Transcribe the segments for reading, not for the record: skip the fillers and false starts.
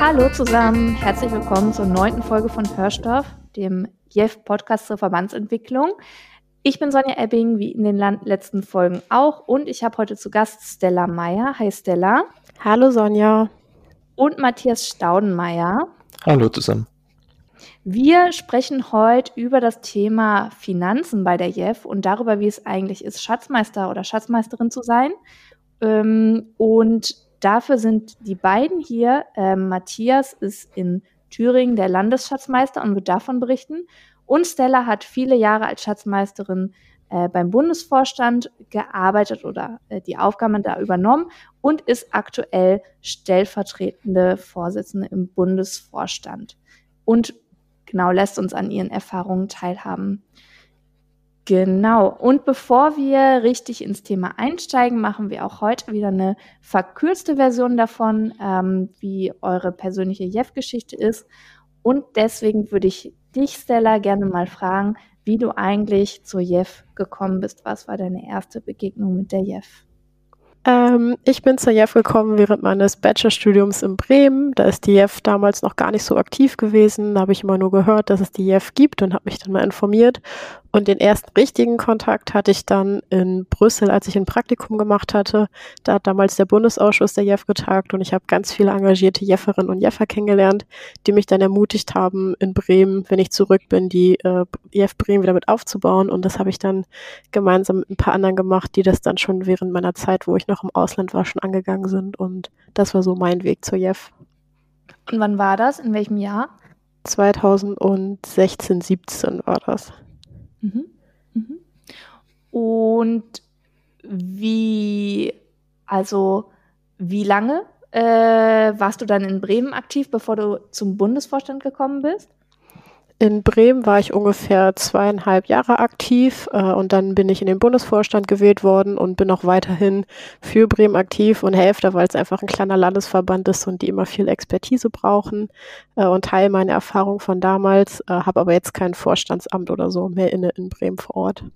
Hallo zusammen, herzlich willkommen zur 9. Folge von Hörstoff, dem JEF-Podcast zur Verbandsentwicklung. Ich bin Sonja Ebbing, wie in den letzten Folgen auch, und ich habe heute zu Gast Stella Meyer. Hi Stella. Hallo Sonja. Und Matthias Staudenmeier. Hallo zusammen. Wir sprechen heute über das Thema Finanzen bei der JEF und darüber, wie es eigentlich ist, Schatzmeister oder Schatzmeisterin zu sein. Und dafür sind die beiden hier. Matthias ist in Thüringen der Landesschatzmeister und wird davon berichten. Und Stella hat viele Jahre als Schatzmeisterin beim Bundesvorstand gearbeitet oder die Aufgaben da übernommen und ist aktuell stellvertretende Vorsitzende im Bundesvorstand. Und genau, lässt uns an ihren Erfahrungen teilhaben. Genau, und bevor wir richtig ins Thema einsteigen, machen wir auch heute wieder eine verkürzte Version davon, wie eure persönliche JEF-Geschichte ist. Und deswegen würde ich dich, Stella, gerne mal fragen, wie du eigentlich zur JEF gekommen bist. Was war deine erste Begegnung mit der JEF? Ich bin zur JEF gekommen während meines Bachelorstudiums in Bremen. Da ist die JEF damals noch gar nicht so aktiv gewesen. Da habe ich immer nur gehört, dass es die JEF gibt und habe mich dann mal informiert. Und den ersten richtigen Kontakt hatte ich dann in Brüssel, als ich ein Praktikum gemacht hatte. Da hat damals der Bundesausschuss der JEF getagt und ich habe ganz viele engagierte JEFerinnen und JEFer kennengelernt, die mich dann ermutigt haben, in Bremen, wenn ich zurück bin, die JEF Bremen wieder mit aufzubauen. Und das habe ich dann gemeinsam mit ein paar anderen gemacht, die das dann schon während meiner Zeit, wo ich noch im Ausland war, schon angegangen sind. Und das war so mein Weg zur JEF. Und wann war das? In welchem Jahr? 2016, 17 war das. Und wie lange warst du dann in Bremen aktiv, bevor du zum Bundesvorstand gekommen bist? In Bremen war ich ungefähr 2,5 Jahre aktiv und dann bin ich in den Bundesvorstand gewählt worden und bin auch weiterhin für Bremen aktiv und helfe da, weil es einfach ein kleiner Landesverband ist und die immer viel Expertise brauchen und teile meine Erfahrung von damals, habe aber jetzt kein Vorstandsamt oder so mehr in Bremen vor Ort.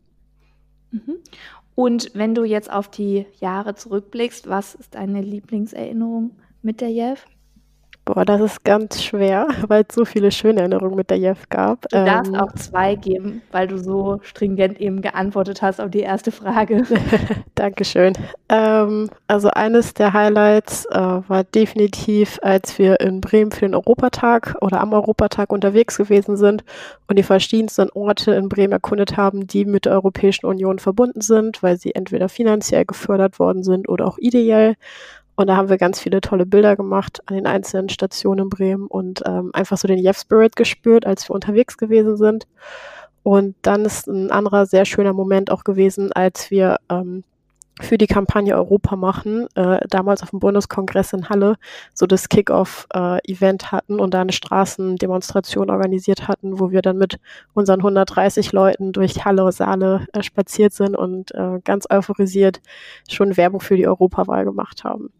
Und wenn du jetzt auf die Jahre zurückblickst, was ist deine Lieblingserinnerung mit der JEF? Boah, das ist ganz schwer, weil es so viele schöne Erinnerungen mit der JEF gab. Du darfst auch 2 geben, weil du so stringent eben geantwortet hast auf die erste Frage. Dankeschön. Also eines der Highlights war definitiv, als wir in Bremen für den Europatag oder am Europatag unterwegs gewesen sind und die verschiedensten Orte in Bremen erkundet haben, die mit der Europäischen Union verbunden sind, weil sie entweder finanziell gefördert worden sind oder auch ideell. Und da haben wir ganz viele tolle Bilder gemacht an den einzelnen Stationen in Bremen und einfach so den JEF-Spirit gespürt, als wir unterwegs gewesen sind. Und dann ist ein anderer sehr schöner Moment auch gewesen, als wir für die Kampagne Europa machen, damals auf dem Bundeskongress in Halle, so das Kick-Off-Event hatten und da eine Straßendemonstration organisiert hatten, wo wir dann mit unseren 130 Leuten durch Halle, Saale spaziert sind und ganz euphorisiert schon Werbung für die Europawahl gemacht haben.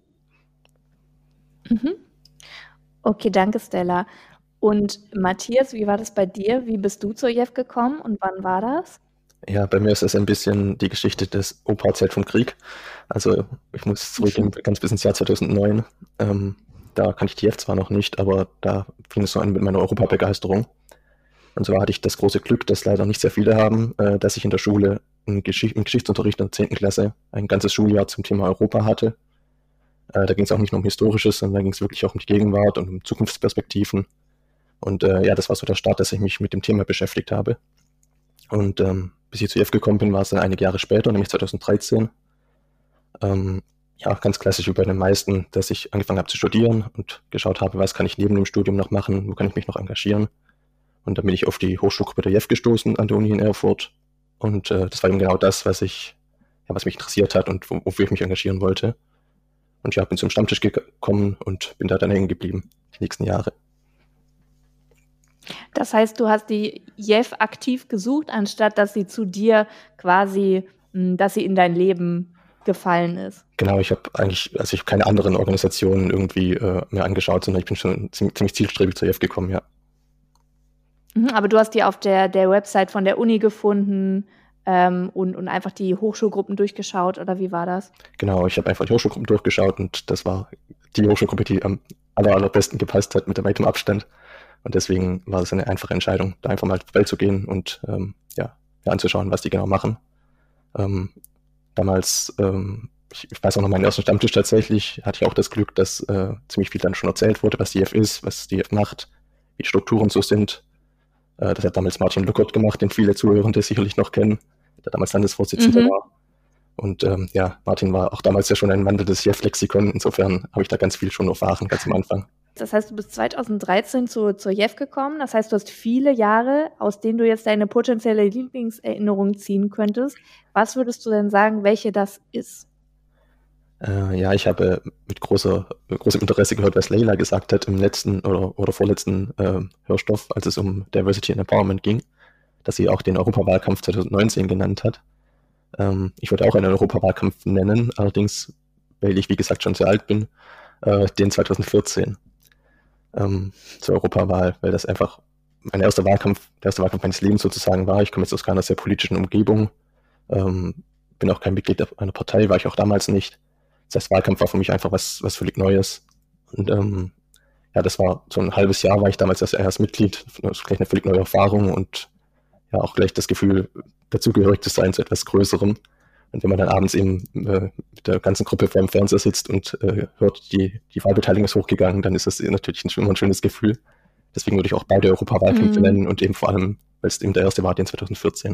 Okay, danke Stella. Und Matthias, wie war das bei dir? Wie bist du zur JEF gekommen und wann war das? Ja, bei mir ist es ein bisschen die Geschichte des Opa-Zeit vom Krieg. Also ich muss zurückgehen ganz bis ins Jahr 2009. Da kannte ich die JEF zwar noch nicht, aber da fing es so an mit meiner Europabegeisterung. Und zwar hatte ich das große Glück, das leider nicht sehr viele haben, dass ich in der Schule im Geschichtsunterricht in der 10. Klasse ein ganzes Schuljahr zum Thema Europa hatte. Da ging es auch nicht nur um Historisches, sondern da ging es wirklich auch um die Gegenwart und um Zukunftsperspektiven. Und das war so der Start, dass ich mich mit dem Thema beschäftigt habe. Und bis ich zur JEF gekommen bin, war es dann einige Jahre später, nämlich 2013. Ganz klassisch wie bei den meisten, dass ich angefangen habe zu studieren und geschaut habe, was kann ich neben dem Studium noch machen, wo kann ich mich noch engagieren. Und dann bin ich auf die Hochschulgruppe der JEF gestoßen an der Uni in Erfurt. Und das war eben genau das, was mich interessiert hat und wofür ich mich engagieren wollte. Und bin zum Stammtisch gekommen und bin da dann hängen geblieben, die nächsten Jahre. Das heißt, du hast die JEF aktiv gesucht, anstatt dass sie zu dir quasi, dass sie in dein Leben gefallen ist. Genau, ich habe keine anderen Organisationen irgendwie mir angeschaut, sondern ich bin schon ziemlich zielstrebig zur JEF gekommen, ja. Aber du hast die auf der Website von der Uni gefunden und einfach die Hochschulgruppen durchgeschaut, oder wie war das? Genau, ich habe einfach die Hochschulgruppen durchgeschaut und das war die Hochschulgruppe, die am allerbesten gepasst hat mit weitem Abstand. Und deswegen war es eine einfache Entscheidung, da einfach mal zur Welt zu gehen und mir anzuschauen, was die genau machen. Damals, ich weiß auch noch meinen ersten Stammtisch tatsächlich, hatte ich auch das Glück, dass ziemlich viel dann schon erzählt wurde, was die IF ist, was die IF macht, wie die Strukturen so sind. Das hat damals Martin Luckert gemacht, den viele Zuhörende sicherlich noch kennen, der damals Landesvorsitzender war. Und Martin war auch damals ja schon ein wandelndes JEF-Lexikon. Insofern habe ich da ganz viel schon erfahren, ganz am Anfang. Das heißt, du bist 2013 zur JEF gekommen. Das heißt, du hast viele Jahre, aus denen du jetzt deine potenzielle Lieblingserinnerung ziehen könntest. Was würdest du denn sagen, welche das ist? Ich habe mit großem Interesse gehört, was Leila gesagt hat im letzten oder vorletzten Hörstoff, als es um Diversity and Empowerment ging, dass sie auch den Europawahlkampf 2019 genannt hat. Ich würde auch einen Europawahlkampf nennen, allerdings, weil ich, wie gesagt, schon sehr alt bin, den 2014 zur Europawahl, weil das einfach der erste Wahlkampf meines Lebens sozusagen war. Ich komme jetzt aus keiner sehr politischen Umgebung, bin auch kein Mitglied einer Partei, war ich auch damals nicht. Das heißt, Wahlkampf war für mich einfach was völlig Neues. Und das war so ein halbes Jahr, war ich damals erst Mitglied, das ist gleich eine völlig neue Erfahrung und ja auch gleich das Gefühl, dazugehörig zu sein zu etwas Größerem. Und wenn man dann abends eben mit der ganzen Gruppe vor dem Fernseher sitzt und hört, die Wahlbeteiligung ist hochgegangen, dann ist das natürlich immer ein schönes Gefühl. Deswegen würde ich auch beide Europawahlkämpfe nennen und eben vor allem, weil es eben der erste war, den 2014.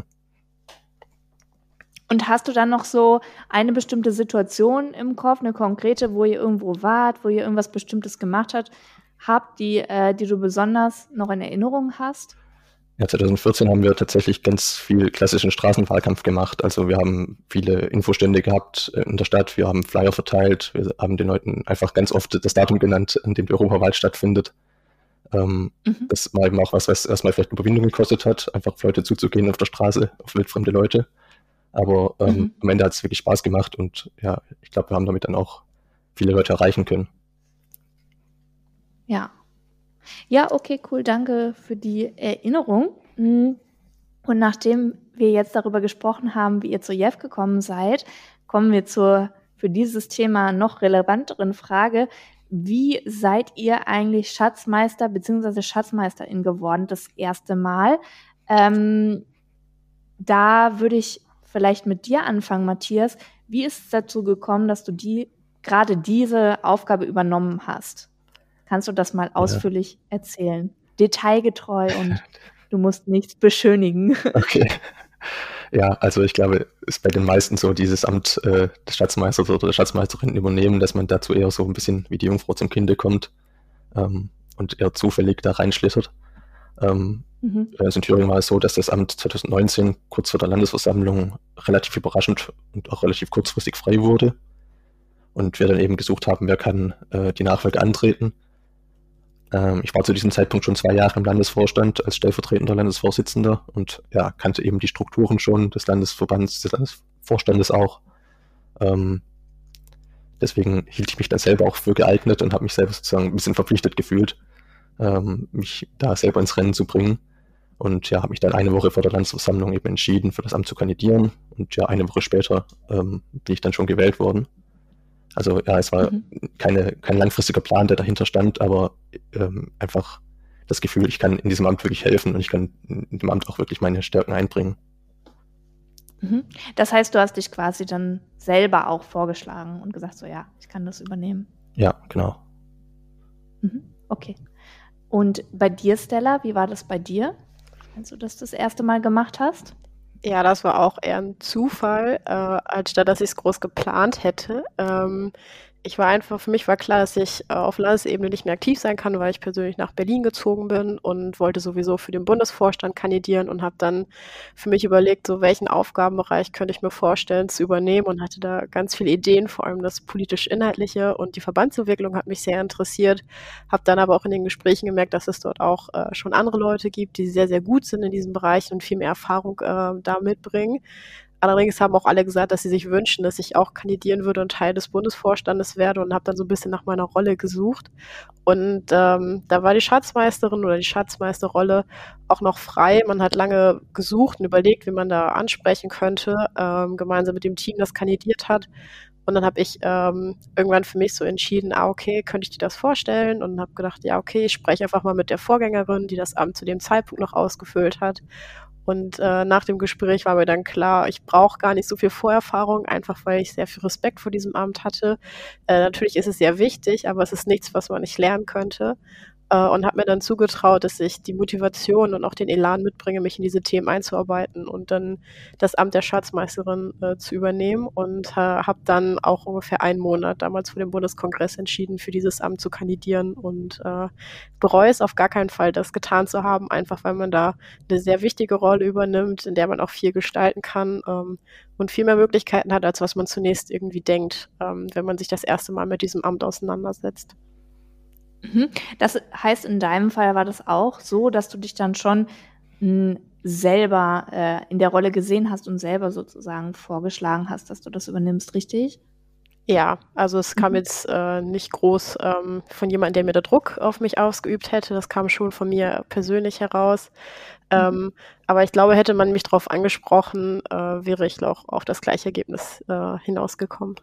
Und hast du dann noch so eine bestimmte Situation im Kopf, eine konkrete, wo ihr irgendwo wart, wo ihr irgendwas Bestimmtes gemacht habt, die du besonders noch in Erinnerung hast? Ja, 2014 haben wir tatsächlich ganz viel klassischen Straßenwahlkampf gemacht. Also wir haben viele Infostände gehabt in der Stadt, wir haben Flyer verteilt, wir haben den Leuten einfach ganz oft das Datum genannt, an dem die Europawahl stattfindet. Das war eben auch was erstmal vielleicht Überwindung gekostet hat, einfach auf Leute zuzugehen auf der Straße, auf wildfremde Leute. Aber am Ende hat es wirklich Spaß gemacht und ja, ich glaube, wir haben damit dann auch viele Leute erreichen können. Ja. Ja, okay, cool, danke für die Erinnerung. Und nachdem wir jetzt darüber gesprochen haben, wie ihr zur JEF gekommen seid, kommen wir zur für dieses Thema noch relevanteren Frage. Wie seid ihr eigentlich Schatzmeister bzw. Schatzmeisterin geworden das erste Mal? Da würde ich vielleicht mit dir anfangen, Matthias. Wie ist es dazu gekommen, dass du gerade diese Aufgabe übernommen hast? Kannst du das mal ausführlich erzählen? Detailgetreu und du musst nichts beschönigen. Okay. Ja, also ich glaube, es ist bei den meisten so, dieses Amt des Schatzmeisters oder der Schatzmeisterin übernehmen, dass man dazu eher so ein bisschen wie die Jungfrau zum Kinde kommt und eher zufällig da reinschlittert. In Thüringen war es so, dass das Amt 2019 kurz vor der Landesversammlung relativ überraschend und auch relativ kurzfristig frei wurde. Und wir dann eben gesucht haben, wer kann die Nachfolge antreten. Ich war zu diesem Zeitpunkt schon 2 Jahre im Landesvorstand als stellvertretender Landesvorsitzender und ja, kannte eben die Strukturen schon des Landesverbands, des Landesvorstandes auch. Deswegen hielt ich mich dann selber auch für geeignet und habe mich selber sozusagen ein bisschen verpflichtet gefühlt, mich da selber ins Rennen zu bringen. Und ja, habe mich dann eine Woche vor der Landesversammlung eben entschieden, für das Amt zu kandidieren. Und ja, eine Woche später bin ich dann schon gewählt worden. Also ja, es war kein langfristiger Plan, der dahinter stand, aber einfach das Gefühl, ich kann in diesem Amt wirklich helfen und ich kann in dem Amt auch wirklich meine Stärken einbringen. Das heißt, du hast dich quasi dann selber auch vorgeschlagen und gesagt, so ja, ich kann das übernehmen. Ja, genau. Okay. Und bei dir, Stella, wie war das bei dir, als du das erste Mal gemacht hast? Ja, das war auch eher ein Zufall, anstatt dass ich es groß geplant hätte. Für mich war klar, dass ich auf Landesebene nicht mehr aktiv sein kann, weil ich persönlich nach Berlin gezogen bin und wollte sowieso für den Bundesvorstand kandidieren und habe dann für mich überlegt, so welchen Aufgabenbereich könnte ich mir vorstellen zu übernehmen und hatte da ganz viele Ideen, vor allem das politisch-inhaltliche und die Verbandsentwicklung hat mich sehr interessiert, habe dann aber auch in den Gesprächen gemerkt, dass es dort auch schon andere Leute gibt, die sehr, sehr gut sind in diesem Bereich und viel mehr Erfahrung da mitbringen. Allerdings haben auch alle gesagt, dass sie sich wünschen, dass ich auch kandidieren würde und Teil des Bundesvorstandes werde und habe dann so ein bisschen nach meiner Rolle gesucht. Und da war die Schatzmeisterin oder die Schatzmeisterrolle auch noch frei. Man hat lange gesucht und überlegt, wie man da ansprechen könnte, gemeinsam mit dem Team, das kandidiert hat. Und dann habe ich irgendwann für mich so entschieden, okay, könnte ich dir das vorstellen? Und habe gedacht, ja, okay, ich spreche einfach mal mit der Vorgängerin, die das Amt zu dem Zeitpunkt noch ausgefüllt hat. Und nach dem Gespräch war mir dann klar, ich brauche gar nicht so viel Vorerfahrung, einfach weil ich sehr viel Respekt vor diesem Amt hatte. Natürlich ist es sehr wichtig, aber es ist nichts, was man nicht lernen könnte. Und habe mir dann zugetraut, dass ich die Motivation und auch den Elan mitbringe, mich in diese Themen einzuarbeiten und dann das Amt der Schatzmeisterin zu übernehmen und habe dann auch ungefähr einen Monat damals vor dem Bundeskongress entschieden, für dieses Amt zu kandidieren und bereue es auf gar keinen Fall, das getan zu haben, einfach weil man da eine sehr wichtige Rolle übernimmt, in der man auch viel gestalten kann und viel mehr Möglichkeiten hat, als was man zunächst irgendwie denkt, wenn man sich das erste Mal mit diesem Amt auseinandersetzt. Das heißt, in deinem Fall war das auch so, dass du dich dann schon selber in der Rolle gesehen hast und selber sozusagen vorgeschlagen hast, dass du das übernimmst, richtig? Ja, also es kam jetzt nicht groß von jemandem, der mir da Druck auf mich ausgeübt hätte. Das kam schon von mir persönlich heraus. Aber ich glaube, hätte man mich darauf angesprochen, wäre ich auch auf das gleiche Ergebnis hinausgekommen.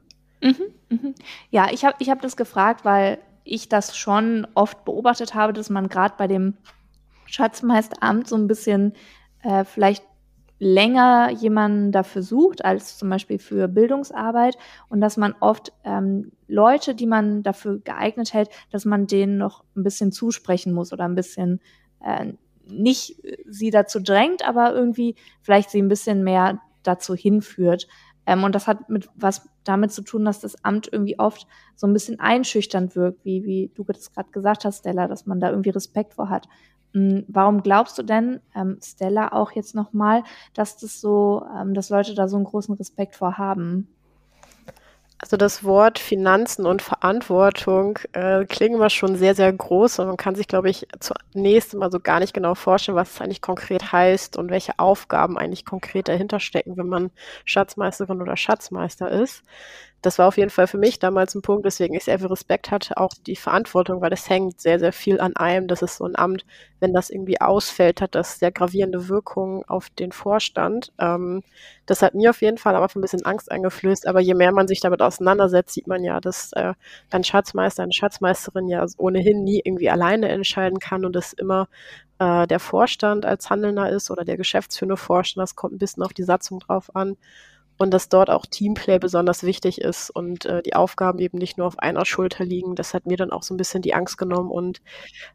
Ja, ich hab das gefragt, weil ich das schon oft beobachtet habe, dass man gerade bei dem Schatzmeisteramt so ein bisschen vielleicht länger jemanden dafür sucht, als zum Beispiel für Bildungsarbeit und dass man oft Leute, die man dafür geeignet hält, dass man denen noch ein bisschen zusprechen muss oder ein bisschen nicht sie dazu drängt, aber irgendwie vielleicht sie ein bisschen mehr dazu hinführt. Und das hat was damit zu tun, dass das Amt irgendwie oft so ein bisschen einschüchternd wirkt, wie du das gerade gesagt hast, Stella, dass man da irgendwie Respekt vor hat. Warum glaubst du denn, Stella, auch jetzt nochmal, dass das so, dass Leute da so einen großen Respekt vor haben? Also das Wort Finanzen und Verantwortung klingen immer schon sehr, sehr groß und man kann sich, glaube ich, zunächst immer so gar nicht genau vorstellen, was es eigentlich konkret heißt und welche Aufgaben eigentlich konkret dahinter stecken, wenn man Schatzmeisterin oder Schatzmeister ist. Das war auf jeden Fall für mich damals ein Punkt, weswegen ich sehr viel Respekt hatte, auch die Verantwortung, weil es hängt sehr, sehr viel an einem. Das ist so ein Amt, wenn das irgendwie ausfällt, hat das sehr gravierende Wirkungen auf den Vorstand. Das hat mir auf jeden Fall aber ein bisschen Angst eingeflößt, aber je mehr man sich damit auseinandersetzt, sieht man ja, dass ein Schatzmeister, eine Schatzmeisterin ja ohnehin nie irgendwie alleine entscheiden kann und dass immer der Vorstand als Handelnder ist oder der geschäftsführende Vorstand, das kommt ein bisschen auf die Satzung drauf an. Und dass dort auch Teamplay besonders wichtig ist und die Aufgaben eben nicht nur auf einer Schulter liegen. Das hat mir dann auch so ein bisschen die Angst genommen. Und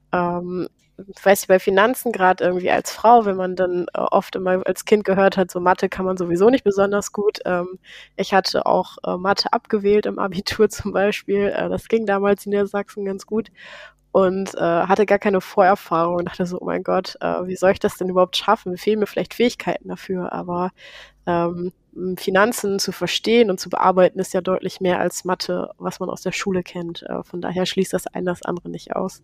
weiß ich, bei Finanzen gerade irgendwie als Frau, wenn man dann oft immer als Kind gehört hat, so Mathe kann man sowieso nicht besonders gut. Ich hatte auch Mathe abgewählt im Abitur zum Beispiel. Das ging damals in Niedersachsen ganz gut. Und hatte gar keine Vorerfahrung und dachte so, oh mein Gott, wie soll ich das denn überhaupt schaffen? Mir fehlen mir vielleicht Fähigkeiten dafür, aber Finanzen zu verstehen und zu bearbeiten ist ja deutlich mehr als Mathe, was man aus der Schule kennt. Von daher schließt das eine das andere nicht aus.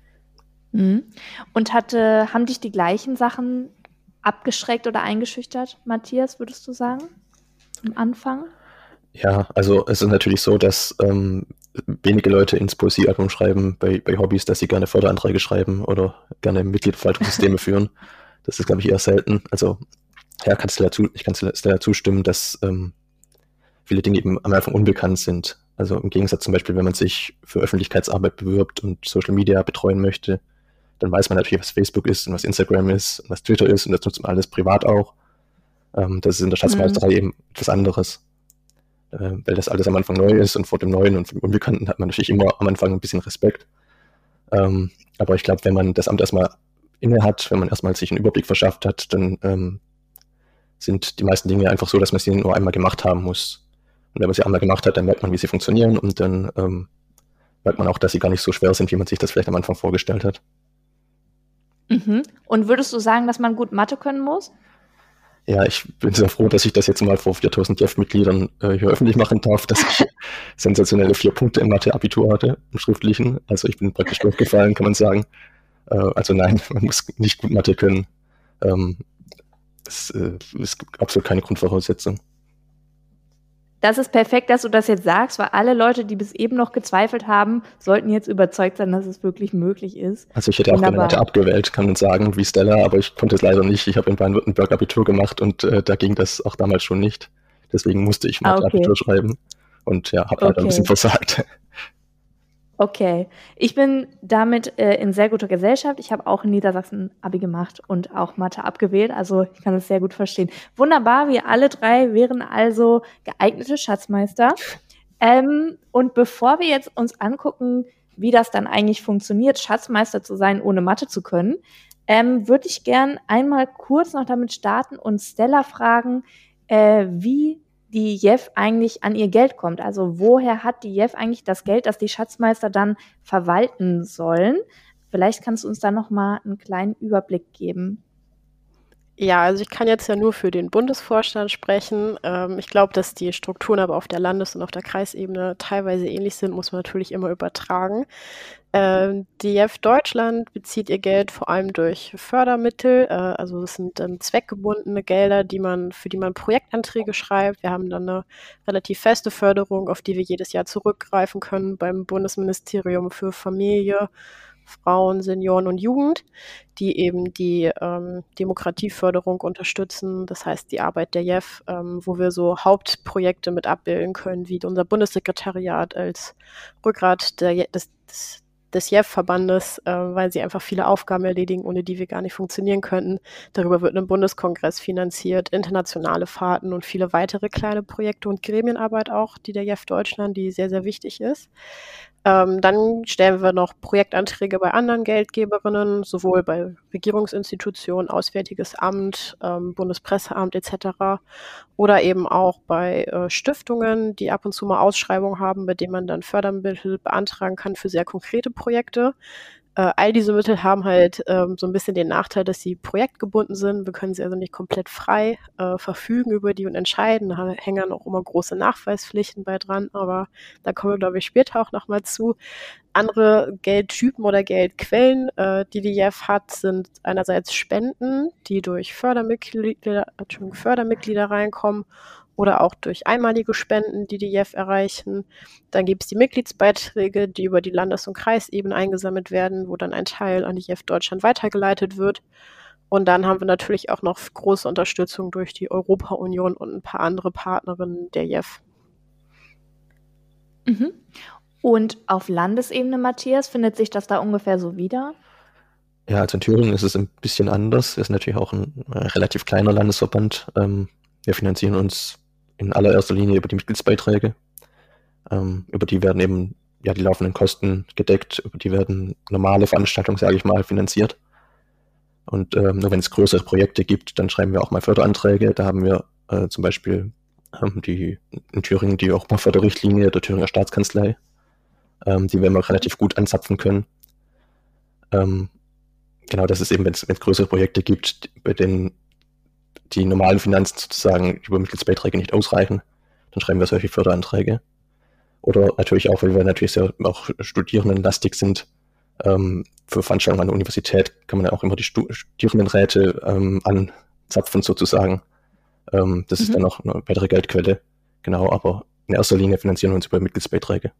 Und haben dich die gleichen Sachen abgeschreckt oder eingeschüchtert, Matthias, würdest du sagen, am Anfang? Ja, also es ist natürlich so, dass wenige Leute ins Poesiealbum schreiben bei Hobbys, dass sie gerne Förderanträge schreiben oder gerne Mitgliederverwaltungssysteme führen. Das ist, glaube ich, eher selten. Also ja, ich kann Stella zustimmen, dass viele Dinge eben am Anfang unbekannt sind. Also im Gegensatz zum Beispiel, wenn man sich für Öffentlichkeitsarbeit bewirbt und Social Media betreuen möchte, dann weiß man natürlich, was Facebook ist und was Instagram ist und was Twitter ist und das nutzt man alles privat auch. Das ist in der Schatzmeisterei eben etwas anderes. Weil das alles am Anfang neu ist und vor dem Neuen und dem Unbekannten hat man natürlich immer am Anfang ein bisschen Respekt. Aber ich glaube, wenn man das Amt erstmal inne hat, wenn man erstmal sich einen Überblick verschafft hat, dann sind die meisten Dinge einfach so, dass man sie nur einmal gemacht haben muss. Und wenn man sie einmal gemacht hat, dann merkt man, wie sie funktionieren und dann merkt man auch, dass sie gar nicht so schwer sind, wie man sich das vielleicht am Anfang vorgestellt hat. Und würdest du sagen, dass man gut Mathe können muss? Ja, ich bin sehr froh, dass ich das jetzt mal vor 4000 JEF-Mitgliedern hier öffentlich machen darf, dass ich sensationelle 4 Punkte im Mathe-Abitur hatte, im Schriftlichen. Also ich bin praktisch durchgefallen, kann man sagen. Also nein, man muss nicht gut Mathe können. Das ist absolut keine Grundvoraussetzung. Das ist perfekt, dass du das jetzt sagst, weil alle Leute, die bis eben noch gezweifelt haben, sollten jetzt überzeugt sein, dass es wirklich möglich ist. Also ich hätte auch gerne Mathe abgewählt, kann man sagen, wie Stella, aber ich konnte es leider nicht. Ich habe in Baden-Württemberg Abitur gemacht und da ging das auch damals schon nicht. Deswegen musste ich Mathe-Abitur schreiben. Und ja, habe leider ein bisschen versagt. Okay, ich bin damit in sehr guter Gesellschaft. Ich habe auch in Niedersachsen Abi gemacht und auch Mathe abgewählt, also ich kann es sehr gut verstehen. Wunderbar, wir alle drei wären also geeignete Schatzmeister. Und bevor wir jetzt uns angucken, wie das dann eigentlich funktioniert, Schatzmeister zu sein, ohne Mathe zu können, würde ich gern einmal kurz noch damit starten und Stella fragen, wie die JEF eigentlich an ihr Geld kommt. Also woher hat die JEF eigentlich das Geld, das die Schatzmeister dann verwalten sollen? Vielleicht kannst du uns da noch mal einen kleinen Überblick geben. Ja, also ich kann jetzt ja nur für den Bundesvorstand sprechen. Ich glaube, dass die Strukturen aber auf der Landes- und auf der Kreisebene teilweise ähnlich sind, muss man natürlich immer übertragen. Die JEF Deutschland bezieht ihr Geld vor allem durch Fördermittel. Also das sind dann zweckgebundene Gelder, für die man Projektanträge schreibt. Wir haben dann eine relativ feste Förderung, auf die wir jedes Jahr zurückgreifen können beim Bundesministerium für Familie, Frauen, Senioren und Jugend, die eben die Demokratieförderung unterstützen. Das heißt, die Arbeit der JEF, wo wir so Hauptprojekte mit abbilden können, wie unser Bundessekretariat als Rückgrat des JEF-Verbandes, weil sie einfach viele Aufgaben erledigen, ohne die wir gar nicht funktionieren könnten. Darüber wird ein Bundeskongress finanziert, internationale Fahrten und viele weitere kleine Projekte und Gremienarbeit auch, die der JEF Deutschland, die sehr, sehr wichtig ist. Dann stellen wir noch Projektanträge bei anderen Geldgeberinnen, sowohl bei Regierungsinstitutionen, Auswärtiges Amt, Bundespresseamt etc. oder eben auch bei Stiftungen, die ab und zu mal Ausschreibungen haben, bei denen man dann Fördermittel beantragen kann für sehr konkrete Projekte. All diese Mittel haben halt so ein bisschen den Nachteil, dass sie projektgebunden sind. Wir können sie also nicht komplett frei verfügen über die und entscheiden. Da hängen dann auch immer große Nachweispflichten bei dran, aber da kommen wir, glaube ich, später auch nochmal zu. Andere Geldtypen oder Geldquellen, die JEF hat, sind einerseits Spenden, die durch Fördermitglieder reinkommen, oder auch durch einmalige Spenden, die JEF erreichen. Dann gibt es die Mitgliedsbeiträge, die über die Landes- und Kreisebene eingesammelt werden, wo dann ein Teil an die JEF Deutschland weitergeleitet wird. Und dann haben wir natürlich auch noch große Unterstützung durch die Europa-Union und ein paar andere Partnerinnen der JEF. Mhm. Und auf Landesebene, Matthias, findet sich das da ungefähr so wieder? Ja, also in Thüringen ist es ein bisschen anders. Wir sind natürlich auch ein relativ kleiner Landesverband. Wir finanzieren uns in allererster Linie über die Mitgliedsbeiträge. Über die werden eben die laufenden Kosten gedeckt, über die werden normale Veranstaltungen, sage ich mal, finanziert. Und nur wenn es größere Projekte gibt, dann schreiben wir auch mal Förderanträge. Da haben wir zum Beispiel in Thüringen die Europaförderrichtlinie der Thüringer Staatskanzlei, die wir immer relativ gut anzapfen können. Genau, das ist eben, wenn es größere Projekte gibt, bei denen die normalen Finanzen sozusagen über Mitgliedsbeiträge nicht ausreichen, dann schreiben wir solche Förderanträge. Oder natürlich auch, weil wir natürlich sehr auch studierendenlastig sind, für Veranstaltungen an der Universität kann man ja auch immer die Studierendenräte anzapfen sozusagen. Das ist dann auch eine weitere Geldquelle. Genau, aber in erster Linie finanzieren wir uns über Mitgliedsbeiträge.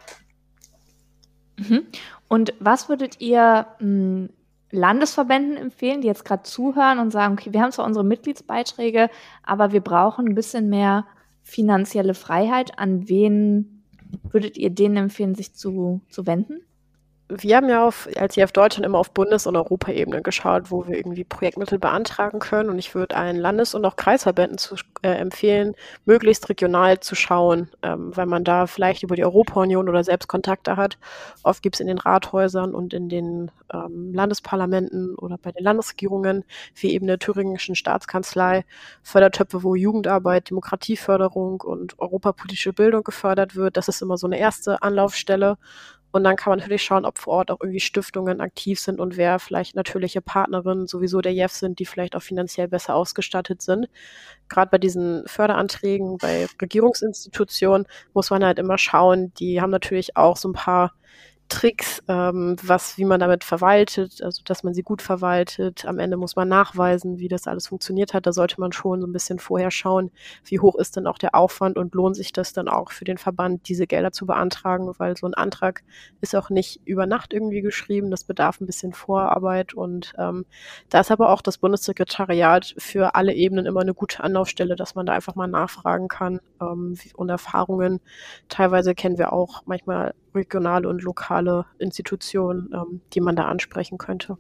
Und was würdet ihr Landesverbänden empfehlen, die jetzt gerade zuhören und sagen, okay, wir haben zwar unsere Mitgliedsbeiträge, aber wir brauchen ein bisschen mehr finanzielle Freiheit. An wen würdet ihr denen empfehlen, sich zu wenden? Wir haben ja als JEF Deutschland immer auf Bundes- und Europaebene geschaut, wo wir irgendwie Projektmittel beantragen können. Und ich würde allen Landes- und auch Kreisverbänden empfehlen, möglichst regional zu schauen, weil man da vielleicht über die Europa-Union oder selbst Kontakte hat. Oft gibt es in den Rathäusern und in den Landesparlamenten oder bei den Landesregierungen, wie eben der thüringischen Staatskanzlei, Fördertöpfe, wo Jugendarbeit, Demokratieförderung und europapolitische Bildung gefördert wird. Das ist immer so eine erste Anlaufstelle. Und dann kann man natürlich schauen, ob vor Ort auch irgendwie Stiftungen aktiv sind und wer vielleicht natürliche Partnerinnen sowieso der JEF sind, die vielleicht auch finanziell besser ausgestattet sind. Gerade bei diesen Förderanträgen bei Regierungsinstitutionen muss man halt immer schauen, die haben natürlich auch so ein paar Tricks, wie man damit verwaltet, also dass man sie gut verwaltet. Am Ende muss man nachweisen, wie das alles funktioniert hat. Da sollte man schon so ein bisschen vorher schauen, wie hoch ist denn auch der Aufwand und lohnt sich das dann auch für den Verband, diese Gelder zu beantragen, weil so ein Antrag ist auch nicht über Nacht irgendwie geschrieben, das bedarf ein bisschen Vorarbeit und da ist aber auch das Bundessekretariat für alle Ebenen immer eine gute Anlaufstelle, dass man da einfach mal nachfragen kann und Erfahrungen. Teilweise kennen wir auch manchmal regionale und lokale Institutionen, die man da ansprechen könnte.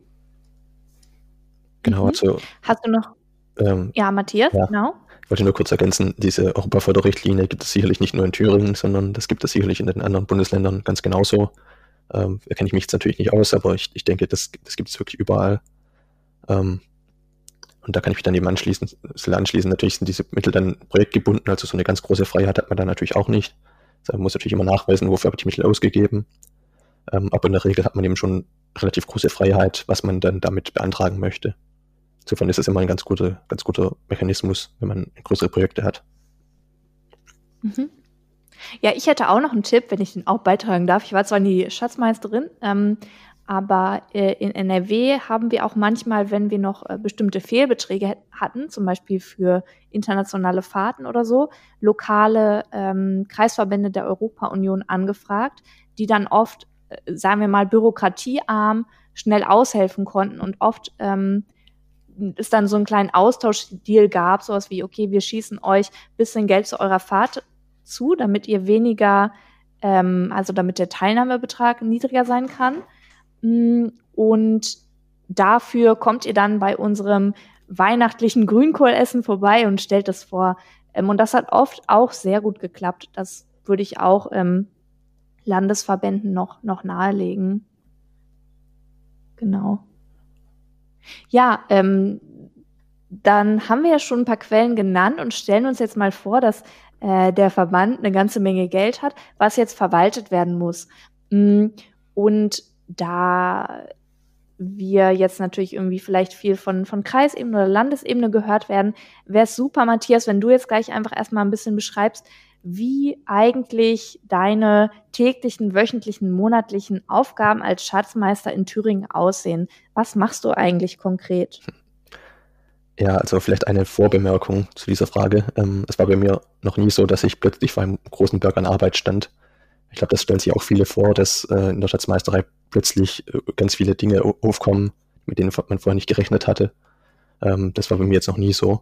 Genau, also. Hast du noch? Ja, Matthias, ja. genau. Ich wollte nur kurz ergänzen, diese Europaförderrichtlinie gibt es sicherlich nicht nur in Thüringen, sondern das gibt es sicherlich in den anderen Bundesländern ganz genauso. Da kenne ich mich jetzt natürlich nicht aus, aber ich denke, das gibt es wirklich überall. Und da kann ich mich dann eben anschließen. Natürlich sind diese Mittel dann projektgebunden, also so eine ganz große Freiheit hat man dann natürlich auch nicht. Also man muss natürlich immer nachweisen, wofür habe ich die Mittel ausgegeben. Aber in der Regel hat man eben schon relativ große Freiheit, was man dann damit beantragen möchte. Insofern ist es immer ein ganz guter Mechanismus, wenn man größere Projekte hat. Mhm. Ja, ich hätte auch noch einen Tipp, wenn ich den auch beitragen darf. Ich war zwar nie Schatzmeisterin, aber in NRW haben wir auch manchmal, wenn wir noch bestimmte Fehlbeträge hatten, zum Beispiel für internationale Fahrten oder so, lokale Kreisverbände der Europa-Union angefragt, die dann oft, sagen wir mal, bürokratiearm schnell aushelfen konnten und oft es dann so einen kleinen Austauschdeal gab, sowas wie, okay, wir schießen euch ein bisschen Geld zu eurer Fahrt zu, damit ihr weniger, also damit der Teilnahmebetrag niedriger sein kann. Und dafür kommt ihr dann bei unserem weihnachtlichen Grünkohlessen vorbei und stellt das vor. Und das hat oft auch sehr gut geklappt. Das würde ich auch Landesverbänden noch nahelegen. Genau. Ja, dann haben wir ja schon ein paar Quellen genannt und stellen uns jetzt mal vor, dass der Verband eine ganze Menge Geld hat, was jetzt verwaltet werden muss. Und da wir jetzt natürlich irgendwie vielleicht viel von Kreisebene oder Landesebene gehört werden, wäre es super, Matthias, wenn du jetzt gleich einfach erstmal ein bisschen beschreibst, wie eigentlich deine täglichen, wöchentlichen, monatlichen Aufgaben als Schatzmeister in Thüringen aussehen. Was machst du eigentlich konkret? Ja, also vielleicht eine Vorbemerkung zu dieser Frage. Es war bei mir noch nie so, dass ich plötzlich vor einem großen Berg an Arbeit stand. Ich glaube, das stellen sich auch viele vor, dass in der Schatzmeisterei plötzlich ganz viele Dinge aufkommen, mit denen man vorher nicht gerechnet hatte. Das war bei mir jetzt noch nie so.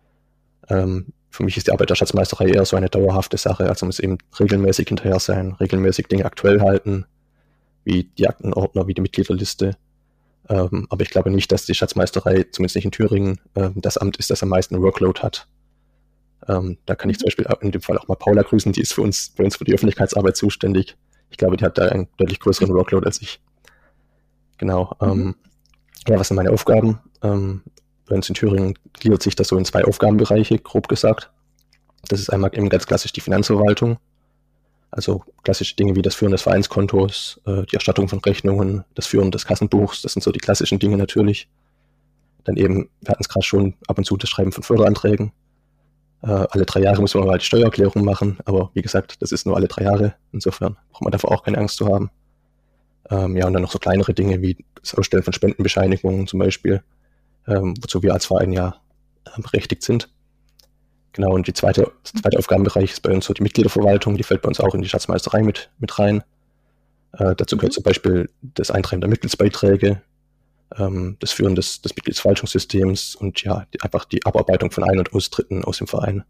Für mich ist die Arbeit der Schatzmeisterei eher so eine dauerhafte Sache. Also man muss eben regelmäßig hinterher sein, regelmäßig Dinge aktuell halten, wie die Aktenordner, wie die Mitgliederliste. Aber ich glaube nicht, dass die Schatzmeisterei, zumindest nicht in Thüringen, das Amt ist, das am meisten Workload hat. Da kann ich zum Beispiel in dem Fall auch mal Paula grüßen, die ist bei uns für die Öffentlichkeitsarbeit zuständig. Ich glaube, die hat da einen deutlich größeren Workload als ich. Genau. Ja, was sind meine Aufgaben? Bei uns in Thüringen gliedert sich das so in 2 Aufgabenbereiche, grob gesagt. Das ist einmal eben ganz klassisch die Finanzverwaltung. Also klassische Dinge wie das Führen des Vereinskontos, die Erstattung von Rechnungen, das Führen des Kassenbuchs, das sind so die klassischen Dinge natürlich. Dann eben, wir hatten es gerade schon, ab und zu das Schreiben von Förderanträgen. Alle 3 Jahre muss man mal die Steuererklärung machen, aber wie gesagt, das ist nur alle 3 Jahre. Insofern braucht man davor auch keine Angst zu haben. Ja, und dann noch so kleinere Dinge wie das Ausstellen von Spendenbescheinigungen zum Beispiel, wozu wir als Verein ja berechtigt sind. Genau, und der zweite Aufgabenbereich ist bei uns so die Mitgliederverwaltung, die fällt bei uns auch in die Schatzmeisterei mit rein. Dazu gehört zum Beispiel das Eintreiben der Mitgliedsbeiträge, das Führen des Mitgliedsverwaltungssystems und ja, einfach die Abarbeitung von Ein- und Austritten aus dem Verein.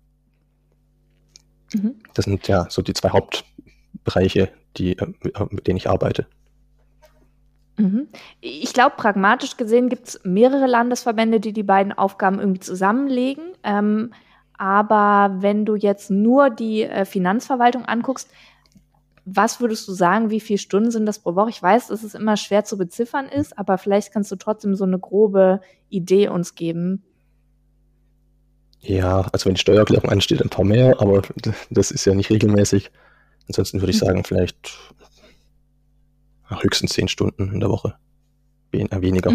Das sind ja so die 2 Hauptbereiche, mit denen ich arbeite. Ich glaube, pragmatisch gesehen gibt es mehrere Landesverbände, die beiden Aufgaben irgendwie zusammenlegen. Aber wenn du jetzt nur die Finanzverwaltung anguckst, was würdest du sagen, wie viele Stunden sind das pro Woche? Ich weiß, dass es immer schwer zu beziffern ist, aber vielleicht kannst du trotzdem so eine grobe Idee uns geben. Ja, also wenn die Steuererklärung ansteht, ein paar mehr, aber das ist ja nicht regelmäßig. Ansonsten würde ich sagen, vielleicht höchstens 10 Stunden in der Woche. Weniger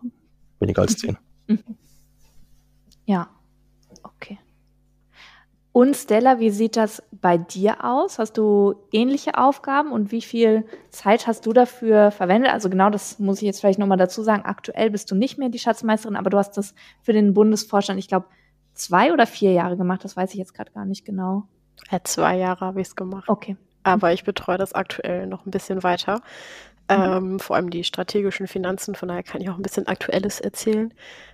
als 10. Ja, okay. Und Stella, wie sieht das bei dir aus? Hast du ähnliche Aufgaben und wie viel Zeit hast du dafür verwendet? Also genau, das muss ich jetzt vielleicht nochmal dazu sagen. Aktuell bist du nicht mehr die Schatzmeisterin, aber du hast das für den Bundesvorstand, ich glaube, 2 oder 4 Jahre gemacht. Das weiß ich jetzt gerade gar nicht genau. 2 Jahre habe ich es gemacht. Okay. Aber ich betreue das aktuell noch ein bisschen weiter. Vor allem die strategischen Finanzen, von daher kann ich auch ein bisschen Aktuelles erzählen.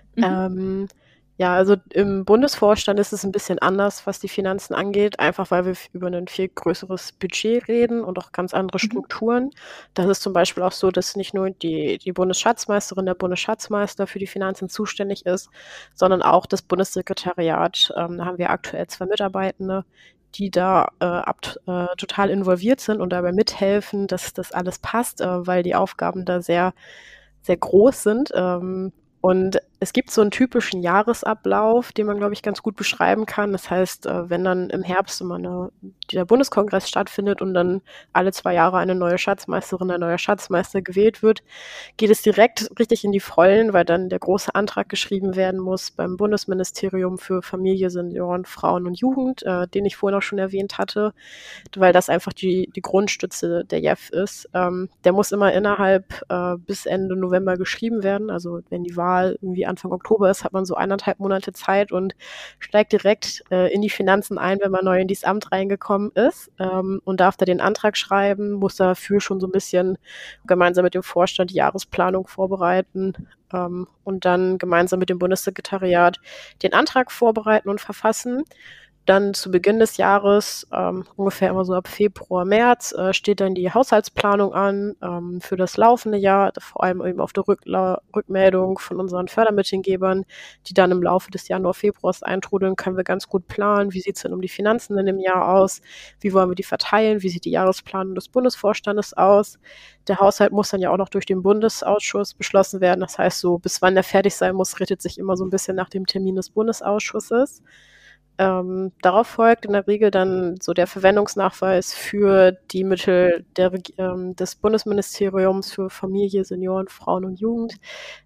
Ja, also im Bundesvorstand ist es ein bisschen anders, was die Finanzen angeht, einfach weil wir über ein viel größeres Budget reden und auch ganz andere Strukturen. Das ist zum Beispiel auch so, dass nicht nur die Bundesschatzmeisterin, der Bundesschatzmeister für die Finanzen zuständig ist, sondern auch das Bundessekretariat. Da haben wir aktuell 2 Mitarbeitende, die da total involviert sind und dabei mithelfen, dass das alles passt, weil die Aufgaben da sehr, sehr groß sind. Und es gibt so einen typischen Jahresablauf, den man, glaube ich, ganz gut beschreiben kann. Das heißt, wenn dann im Herbst immer der Bundeskongress stattfindet und dann alle 2 Jahre eine neue Schatzmeisterin, ein neuer Schatzmeister gewählt wird, geht es direkt richtig in die Vollen, weil dann der große Antrag geschrieben werden muss beim Bundesministerium für Familie, Senioren, Frauen und Jugend, den ich vorhin auch schon erwähnt hatte, weil das einfach die Grundstütze der JEF ist. Der muss immer innerhalb bis Ende November geschrieben werden. Also wenn die Wahl irgendwie Anfang Oktober ist, hat man so 1,5 Monate Zeit und steigt direkt in die Finanzen ein, wenn man neu in dieses Amt reingekommen ist, und darf da den Antrag schreiben, muss dafür schon so ein bisschen gemeinsam mit dem Vorstand die Jahresplanung vorbereiten, und dann gemeinsam mit dem Bundessekretariat den Antrag vorbereiten und verfassen. Dann zu Beginn des Jahres, ungefähr immer so ab Februar, März, steht dann die Haushaltsplanung an für das laufende Jahr, vor allem eben auf der Rückmeldung von unseren Fördermittelgebern, die dann im Laufe des Januar, Februars eintrudeln, können wir ganz gut planen, wie sieht es denn um die Finanzen in dem Jahr aus, wie wollen wir die verteilen, wie sieht die Jahresplanung des Bundesvorstandes aus. Der Haushalt muss dann ja auch noch durch den Bundesausschuss beschlossen werden, das heißt so, bis wann der fertig sein muss, richtet sich immer so ein bisschen nach dem Termin des Bundesausschusses. Darauf folgt in der Regel dann so der Verwendungsnachweis für die Mittel des Bundesministeriums für Familie, Senioren, Frauen und Jugend.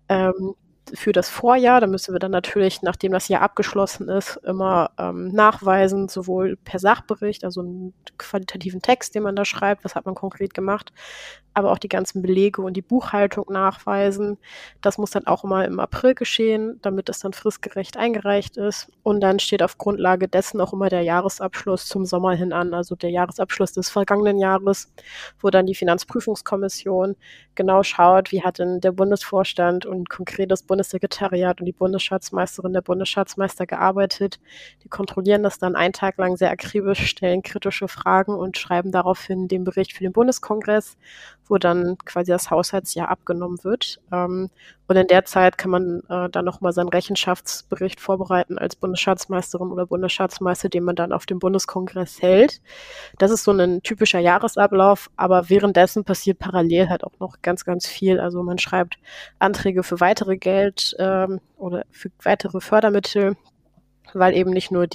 Für das Vorjahr, da müssen wir dann natürlich, nachdem das Jahr abgeschlossen ist, immer nachweisen, sowohl per Sachbericht, also einen qualitativen Text, den man da schreibt, was hat man konkret gemacht, aber auch die ganzen Belege und die Buchhaltung nachweisen. Das muss dann auch immer im April geschehen, damit das dann fristgerecht eingereicht ist. Und dann steht auf Grundlage dessen auch immer der Jahresabschluss zum Sommer hin an, also der Jahresabschluss des vergangenen Jahres, wo dann die Finanzprüfungskommission genau schaut, wie hat denn der Bundesvorstand und konkret das Bundessekretariat und die Bundesschatzmeisterin, der Bundesschatzmeister gearbeitet. Die kontrollieren das dann einen Tag lang sehr akribisch, stellen kritische Fragen und schreiben daraufhin den Bericht für den Bundeskongress, wo dann quasi das Haushaltsjahr abgenommen wird. Und in der Zeit kann man dann nochmal seinen Rechenschaftsbericht vorbereiten als Bundesschatzmeisterin oder Bundesschatzmeister, den man dann auf dem Bundeskongress hält. Das ist so ein typischer Jahresablauf, aber währenddessen passiert parallel halt auch noch ganz, ganz viel. Also man schreibt Anträge für weitere Geld oder für weitere Fördermittel, weil eben nicht nur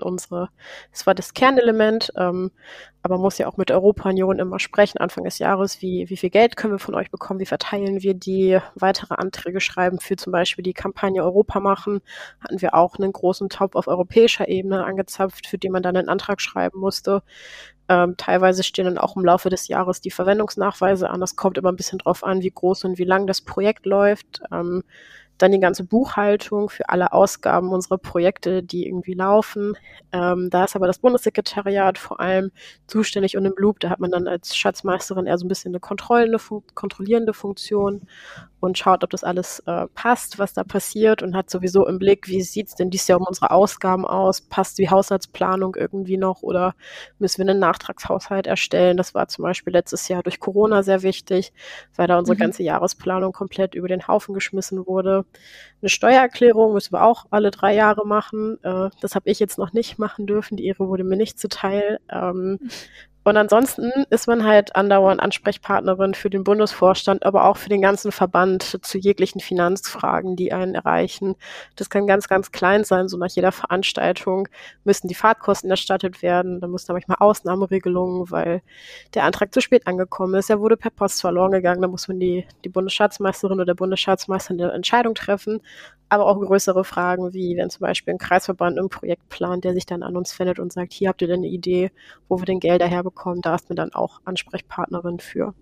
es war das Kernelement, aber man muss ja auch mit der Europa-Union immer sprechen, Anfang des Jahres, wie viel Geld können wir von euch bekommen, wie verteilen wir die, weitere Anträge schreiben für zum Beispiel die Kampagne Europa machen, hatten wir auch einen großen Topf auf europäischer Ebene angezapft, für den man dann einen Antrag schreiben musste. Teilweise stehen dann auch im Laufe des Jahres die Verwendungsnachweise an, das kommt immer ein bisschen drauf an, wie groß und wie lang das Projekt läuft. Dann die ganze Buchhaltung für alle Ausgaben unserer Projekte, die irgendwie laufen. Da ist aber das Bundessekretariat vor allem zuständig und im Loop. Da hat man dann als Schatzmeisterin eher so ein bisschen eine kontrollierende Funktion und schaut, ob das alles passt, was da passiert und hat sowieso im Blick, wie sieht es denn dieses Jahr um unsere Ausgaben aus? Passt die Haushaltsplanung irgendwie noch oder müssen wir einen Nachtragshaushalt erstellen? Das war zum Beispiel letztes Jahr durch Corona sehr wichtig, weil da unsere ganze Jahresplanung komplett über den Haufen geschmissen wurde. Eine Steuererklärung müssen wir auch alle 3 Jahre machen. Das habe ich jetzt noch nicht machen dürfen. Die Ehre wurde mir nicht zuteil. Und ansonsten ist man halt andauernd Ansprechpartnerin für den Bundesvorstand, aber auch für den ganzen Verband zu jeglichen Finanzfragen, die einen erreichen. Das kann ganz, ganz klein sein. So nach jeder Veranstaltung müssen die Fahrtkosten erstattet werden. Da müssen da manchmal Ausnahmeregelungen, weil der Antrag zu spät angekommen ist. Er wurde per Post verloren gegangen. Da muss man die Bundesschatzmeisterin oder der Bundesschatzmeister eine Entscheidung treffen. Aber auch größere Fragen, wie wenn zum Beispiel ein Kreisverband ein Projekt plant, der sich dann an uns wendet und sagt, hier habt ihr denn eine Idee, wo wir denn Gelder herbekommen, da ist mir dann auch Ansprechpartnerin für.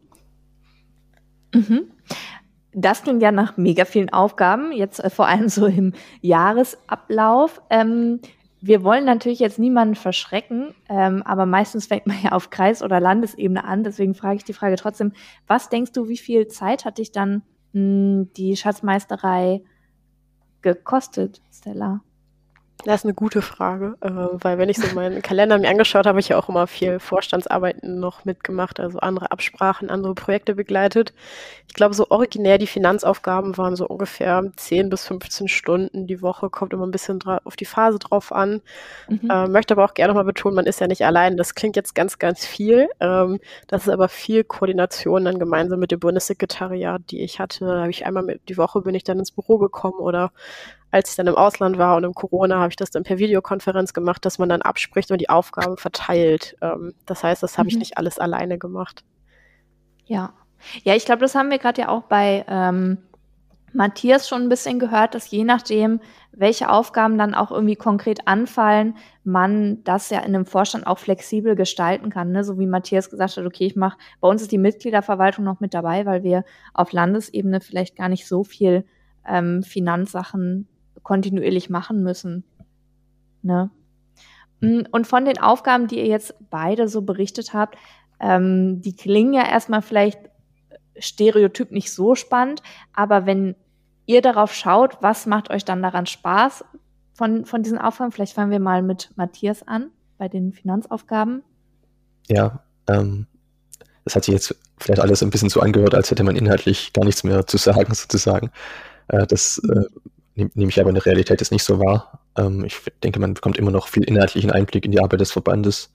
Mhm. Das klingt ja nach mega vielen Aufgaben, jetzt vor allem so im Jahresablauf. Wir wollen natürlich jetzt niemanden verschrecken, aber meistens fängt man ja auf Kreis- oder Landesebene an. Deswegen frage ich die Frage trotzdem, was denkst du, wie viel Zeit hat dich dann die Schatzmeisterei gekostet, Stella? Das ist eine gute Frage, weil wenn ich so meinen Kalender mir angeschaut habe, habe ich ja auch immer viel Vorstandsarbeiten noch mitgemacht, also andere Absprachen, andere Projekte begleitet. Ich glaube, so originär die Finanzaufgaben waren so ungefähr 10 bis 15 Stunden die Woche, kommt immer ein bisschen auf die Phase drauf an. Möchte aber auch gerne nochmal betonen, man ist ja nicht allein. Das klingt jetzt ganz, ganz viel. Das ist aber viel Koordination dann gemeinsam mit dem Bundessekretariat, die ich hatte. Da habe ich einmal die Woche bin ich dann ins Büro gekommen oder als ich dann im Ausland war und im Corona, habe ich das dann per Videokonferenz gemacht, dass man dann abspricht und die Aufgaben verteilt. Das heißt, das habe ich nicht alles alleine gemacht. Ja, ich glaube, das haben wir gerade ja auch bei Matthias schon ein bisschen gehört, dass je nachdem, welche Aufgaben dann auch irgendwie konkret anfallen, man das ja in einem Vorstand auch flexibel gestalten kann. Ne? So wie Matthias gesagt hat, okay, bei uns ist die Mitgliederverwaltung noch mit dabei, weil wir auf Landesebene vielleicht gar nicht so viel Finanzsachen kontinuierlich machen müssen. Ne? Und von den Aufgaben, die ihr jetzt beide so berichtet habt, die klingen ja erstmal vielleicht stereotyp nicht so spannend, aber wenn ihr darauf schaut, was macht euch dann daran Spaß von diesen Aufgaben? Vielleicht fangen wir mal mit Matthias an, bei den Finanzaufgaben. Ja, das hat sich jetzt vielleicht alles ein bisschen so angehört, als hätte man inhaltlich gar nichts mehr zu sagen, sozusagen. Das nehme ich aber in der Realität jetzt nicht so wahr. Ich denke, man bekommt immer noch viel inhaltlichen Einblick in die Arbeit des Verbandes.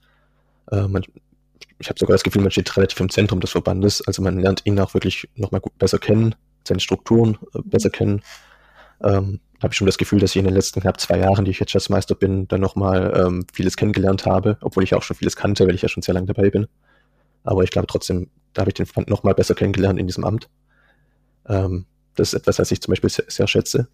Ich habe sogar das Gefühl, man steht relativ im Zentrum des Verbandes. Also man lernt ihn auch wirklich nochmal besser kennen, seine Strukturen besser kennen. Habe ich schon das Gefühl, dass ich in den letzten knapp 2 Jahren, die ich jetzt Schatzmeister bin, dann nochmal vieles kennengelernt habe, obwohl ich auch schon vieles kannte, weil ich ja schon sehr lange dabei bin. Aber ich glaube trotzdem, da habe ich den Verband nochmal besser kennengelernt in diesem Amt. Das ist etwas, was ich zum Beispiel sehr schätze.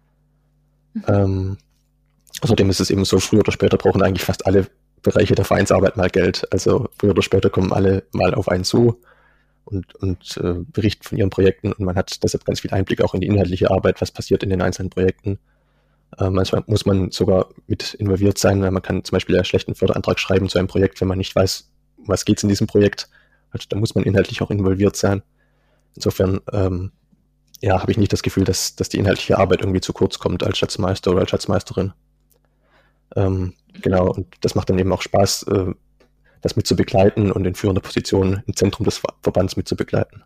Außerdem ist es eben so, früher oder später brauchen eigentlich fast alle Bereiche der Vereinsarbeit mal Geld. Also früher oder später kommen alle mal auf einen zu und berichten von ihren Projekten und man hat deshalb ganz viel Einblick auch in die inhaltliche Arbeit, was passiert in den einzelnen Projekten. Manchmal muss man sogar mit involviert sein, weil man kann zum Beispiel einen schlechten Förderantrag schreiben zu einem Projekt, wenn man nicht weiß, um was geht es in diesem Projekt. Also da muss man inhaltlich auch involviert sein. Insofern habe ich nicht das Gefühl, dass die inhaltliche Arbeit irgendwie zu kurz kommt als Schatzmeister oder als Schatzmeisterin. Genau, und das macht dann eben auch Spaß, das mitzubegleiten und in führender Position im Zentrum des Verbands mitzubegleiten.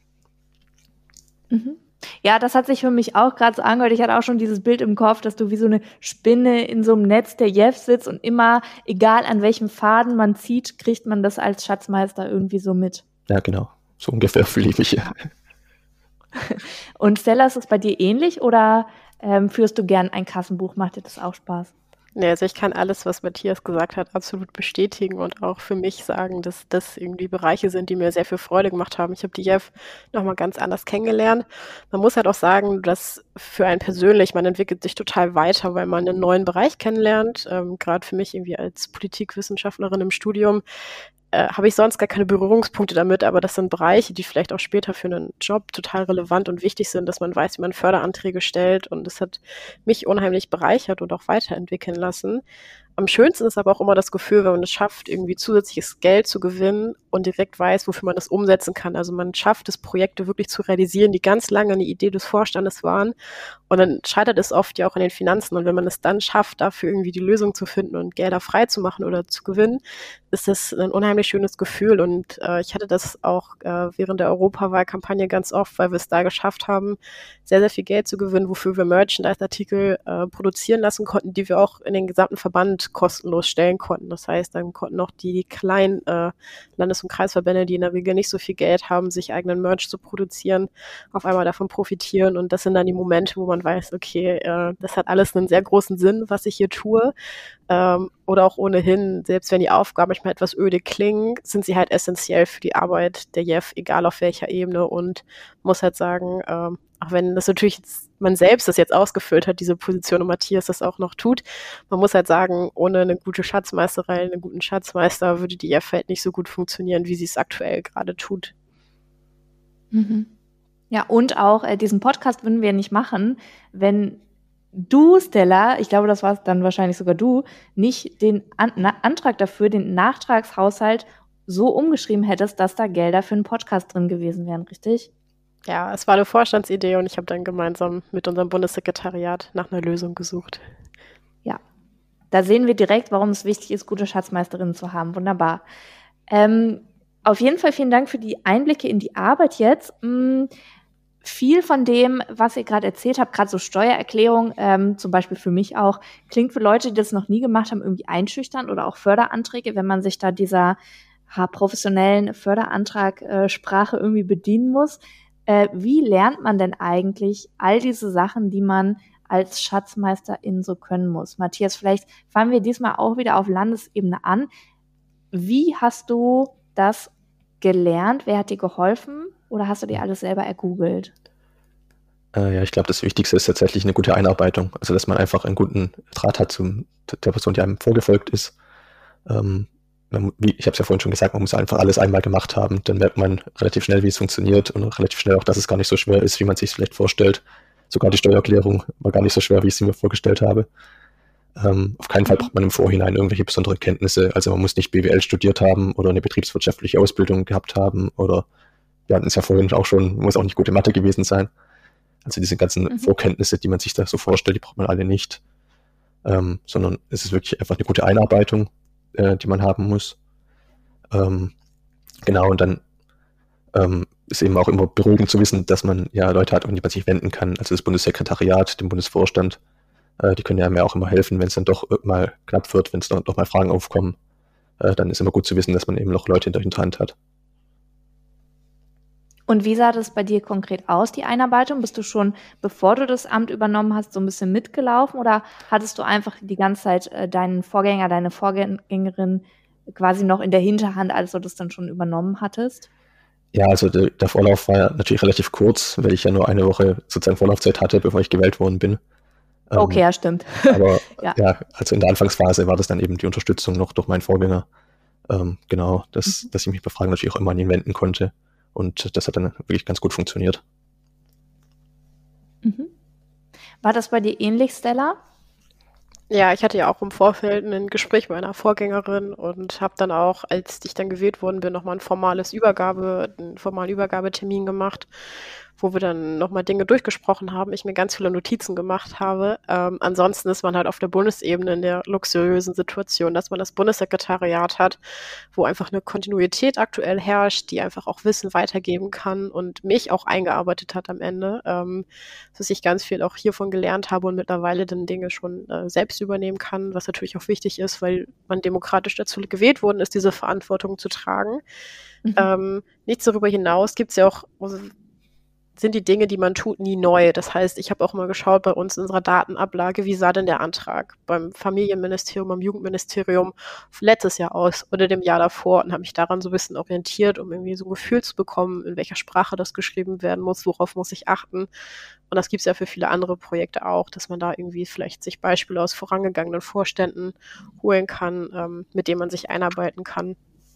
Mhm. Ja, das hat sich für mich auch gerade so angehört. Ich hatte auch schon dieses Bild im Kopf, dass du wie so eine Spinne in so einem Netz der Jeff sitzt und immer, egal an welchem Faden man zieht, kriegt man das als Schatzmeister irgendwie so mit. Ja, genau. So ungefähr fühle ich mich. Und Stella, ist es bei dir ähnlich oder führst du gern ein Kassenbuch? Macht dir das auch Spaß? Nee, also ich kann alles, was Matthias gesagt hat, absolut bestätigen und auch für mich sagen, dass das irgendwie Bereiche sind, die mir sehr viel Freude gemacht haben. Ich habe die Jeff nochmal ganz anders kennengelernt. Man muss halt auch sagen, dass für einen persönlich, man entwickelt sich total weiter, weil man einen neuen Bereich kennenlernt. Gerade für mich irgendwie als Politikwissenschaftlerin im Studium habe ich sonst gar keine Berührungspunkte damit, aber das sind Bereiche, die vielleicht auch später für einen Job total relevant und wichtig sind, dass man weiß, wie man Förderanträge stellt und das hat mich unheimlich bereichert und auch weiterentwickeln lassen. Am schönsten ist aber auch immer das Gefühl, wenn man es schafft, irgendwie zusätzliches Geld zu gewinnen und direkt weiß, wofür man das umsetzen kann. Also man schafft es, Projekte wirklich zu realisieren, die ganz lange eine Idee des Vorstandes waren. Und dann scheitert es oft ja auch an den Finanzen. Und wenn man es dann schafft, dafür irgendwie die Lösung zu finden und Gelder frei zu machen oder zu gewinnen, ist das ein unheimlich schönes Gefühl. Und ich hatte das auch während der Europawahlkampagne ganz oft, weil wir es da geschafft haben, sehr, sehr viel Geld zu gewinnen, wofür wir Merchandise-Artikel produzieren lassen konnten, die wir auch in den gesamten Verband Land kostenlos stellen konnten. Das heißt, dann konnten auch die kleinen Landes- und Kreisverbände, die in der Regel nicht so viel Geld haben, sich eigenen Merch zu produzieren, auf einmal davon profitieren. Und das sind dann die Momente, wo man weiß, okay, das hat alles einen sehr großen Sinn, was ich hier tue. Oder auch ohnehin, selbst wenn die Aufgaben manchmal etwas öde klingen, sind sie halt essentiell für die Arbeit der JEF, egal auf welcher Ebene. Und muss halt sagen, auch wenn das natürlich man selbst das jetzt ausgefüllt hat, diese Position, und Matthias das auch noch tut, man muss halt sagen, ohne eine gute Schatzmeisterei, einen guten Schatzmeister würde die JEF halt nicht so gut funktionieren, wie sie es aktuell gerade tut. Mhm. Ja, und auch diesen Podcast würden wir nicht machen, wenn du, Stella, ich glaube, das war dann wahrscheinlich sogar du, nicht den Antrag dafür, den Nachtragshaushalt so umgeschrieben hättest, dass da Gelder für einen Podcast drin gewesen wären, richtig? Ja, es war eine Vorstandsidee und ich habe dann gemeinsam mit unserem Bundessekretariat nach einer Lösung gesucht. Ja, da sehen wir direkt, warum es wichtig ist, gute Schatzmeisterinnen zu haben. Wunderbar. Auf jeden Fall vielen Dank für die Einblicke in die Arbeit jetzt. Viel von dem, was ihr gerade erzählt habt, gerade so Steuererklärung, zum Beispiel für mich auch, klingt für Leute, die das noch nie gemacht haben, irgendwie einschüchternd, oder auch Förderanträge, wenn man sich da dieser professionellen Förderantrag-Sprache irgendwie bedienen muss. Wie lernt man denn eigentlich all diese Sachen, die man als Schatzmeisterin so können muss? Matthias, vielleicht fangen wir diesmal auch wieder auf Landesebene an. Wie hast du das gelernt? Wer hat dir geholfen? Oder hast du dir alles selber ergoogelt? Ja, ich glaube, das Wichtigste ist tatsächlich eine gute Einarbeitung. Also, dass man einfach einen guten Draht hat zu der Person, die einem vorgefolgt ist. Ich habe es ja vorhin schon gesagt, man muss einfach alles einmal gemacht haben. Dann merkt man relativ schnell, wie es funktioniert, und relativ schnell auch, dass es gar nicht so schwer ist, wie man sich vielleicht vorstellt. Sogar die Steuererklärung war gar nicht so schwer, wie ich sie mir vorgestellt habe. Auf keinen Fall braucht man im Vorhinein irgendwelche besonderen Kenntnisse. Also man muss nicht BWL studiert haben oder eine betriebswirtschaftliche Ausbildung gehabt haben, oder wir hatten es ja vorhin auch schon, muss auch nicht gute Mathe gewesen sein. Also diese ganzen Vorkenntnisse, die man sich da so vorstellt, die braucht man alle nicht. Sondern es ist wirklich einfach eine gute Einarbeitung, die man haben muss. Genau, und dann ist eben auch immer beruhigend zu wissen, dass man ja Leute hat, an die man sich wenden kann. Also das Bundessekretariat, den Bundesvorstand, die können ja mir auch immer helfen, wenn es dann doch mal knapp wird, wenn es doch mal Fragen aufkommen. Dann ist immer gut zu wissen, dass man eben noch Leute in der Hinterhand hat. Und wie sah das bei dir konkret aus, die Einarbeitung? Bist du schon, bevor du das Amt übernommen hast, so ein bisschen mitgelaufen, oder hattest du einfach die ganze Zeit deinen Vorgänger, deine Vorgängerin quasi noch in der Hinterhand, als du das dann schon übernommen hattest? Ja, also der Vorlauf war ja natürlich relativ kurz, weil ich ja nur eine Woche sozusagen Vorlaufzeit hatte, bevor ich gewählt worden bin. Okay, ja, stimmt. Aber ja, also in der Anfangsphase war das dann eben die Unterstützung noch durch meinen Vorgänger. Genau, dass ich mich bei Fragen natürlich auch immer an ihn wenden konnte. Und das hat dann wirklich ganz gut funktioniert. War das bei dir ähnlich, Stella? Ja, ich hatte ja auch im Vorfeld ein Gespräch mit meiner Vorgängerin und habe dann auch, als ich dann gewählt worden bin, nochmal einen formalen Übergabetermin gemacht, wo wir dann nochmal Dinge durchgesprochen haben, ich mir ganz viele Notizen gemacht habe. Ansonsten ist man halt auf der Bundesebene in der luxuriösen Situation, dass man das Bundessekretariat hat, wo einfach eine Kontinuität aktuell herrscht, die einfach auch Wissen weitergeben kann und mich auch eingearbeitet hat am Ende, dass ich ganz viel auch hiervon gelernt habe und mittlerweile dann Dinge schon selbst übernehmen kann, was natürlich auch wichtig ist, weil man demokratisch dazu gewählt worden ist, diese Verantwortung zu tragen. Nichts darüber hinaus gibt es ja auch, sind die Dinge, die man tut, nie neu. Das heißt, ich habe auch mal geschaut bei uns in unserer Datenablage, wie sah denn der Antrag beim Familienministerium, beim Jugendministerium letztes Jahr aus oder dem Jahr davor, und habe mich daran so ein bisschen orientiert, um irgendwie so ein Gefühl zu bekommen, in welcher Sprache das geschrieben werden muss, worauf muss ich achten. Und das gibt es ja für viele andere Projekte auch, dass man da irgendwie vielleicht sich Beispiele aus vorangegangenen Vorständen holen kann, mit denen man sich einarbeiten kann.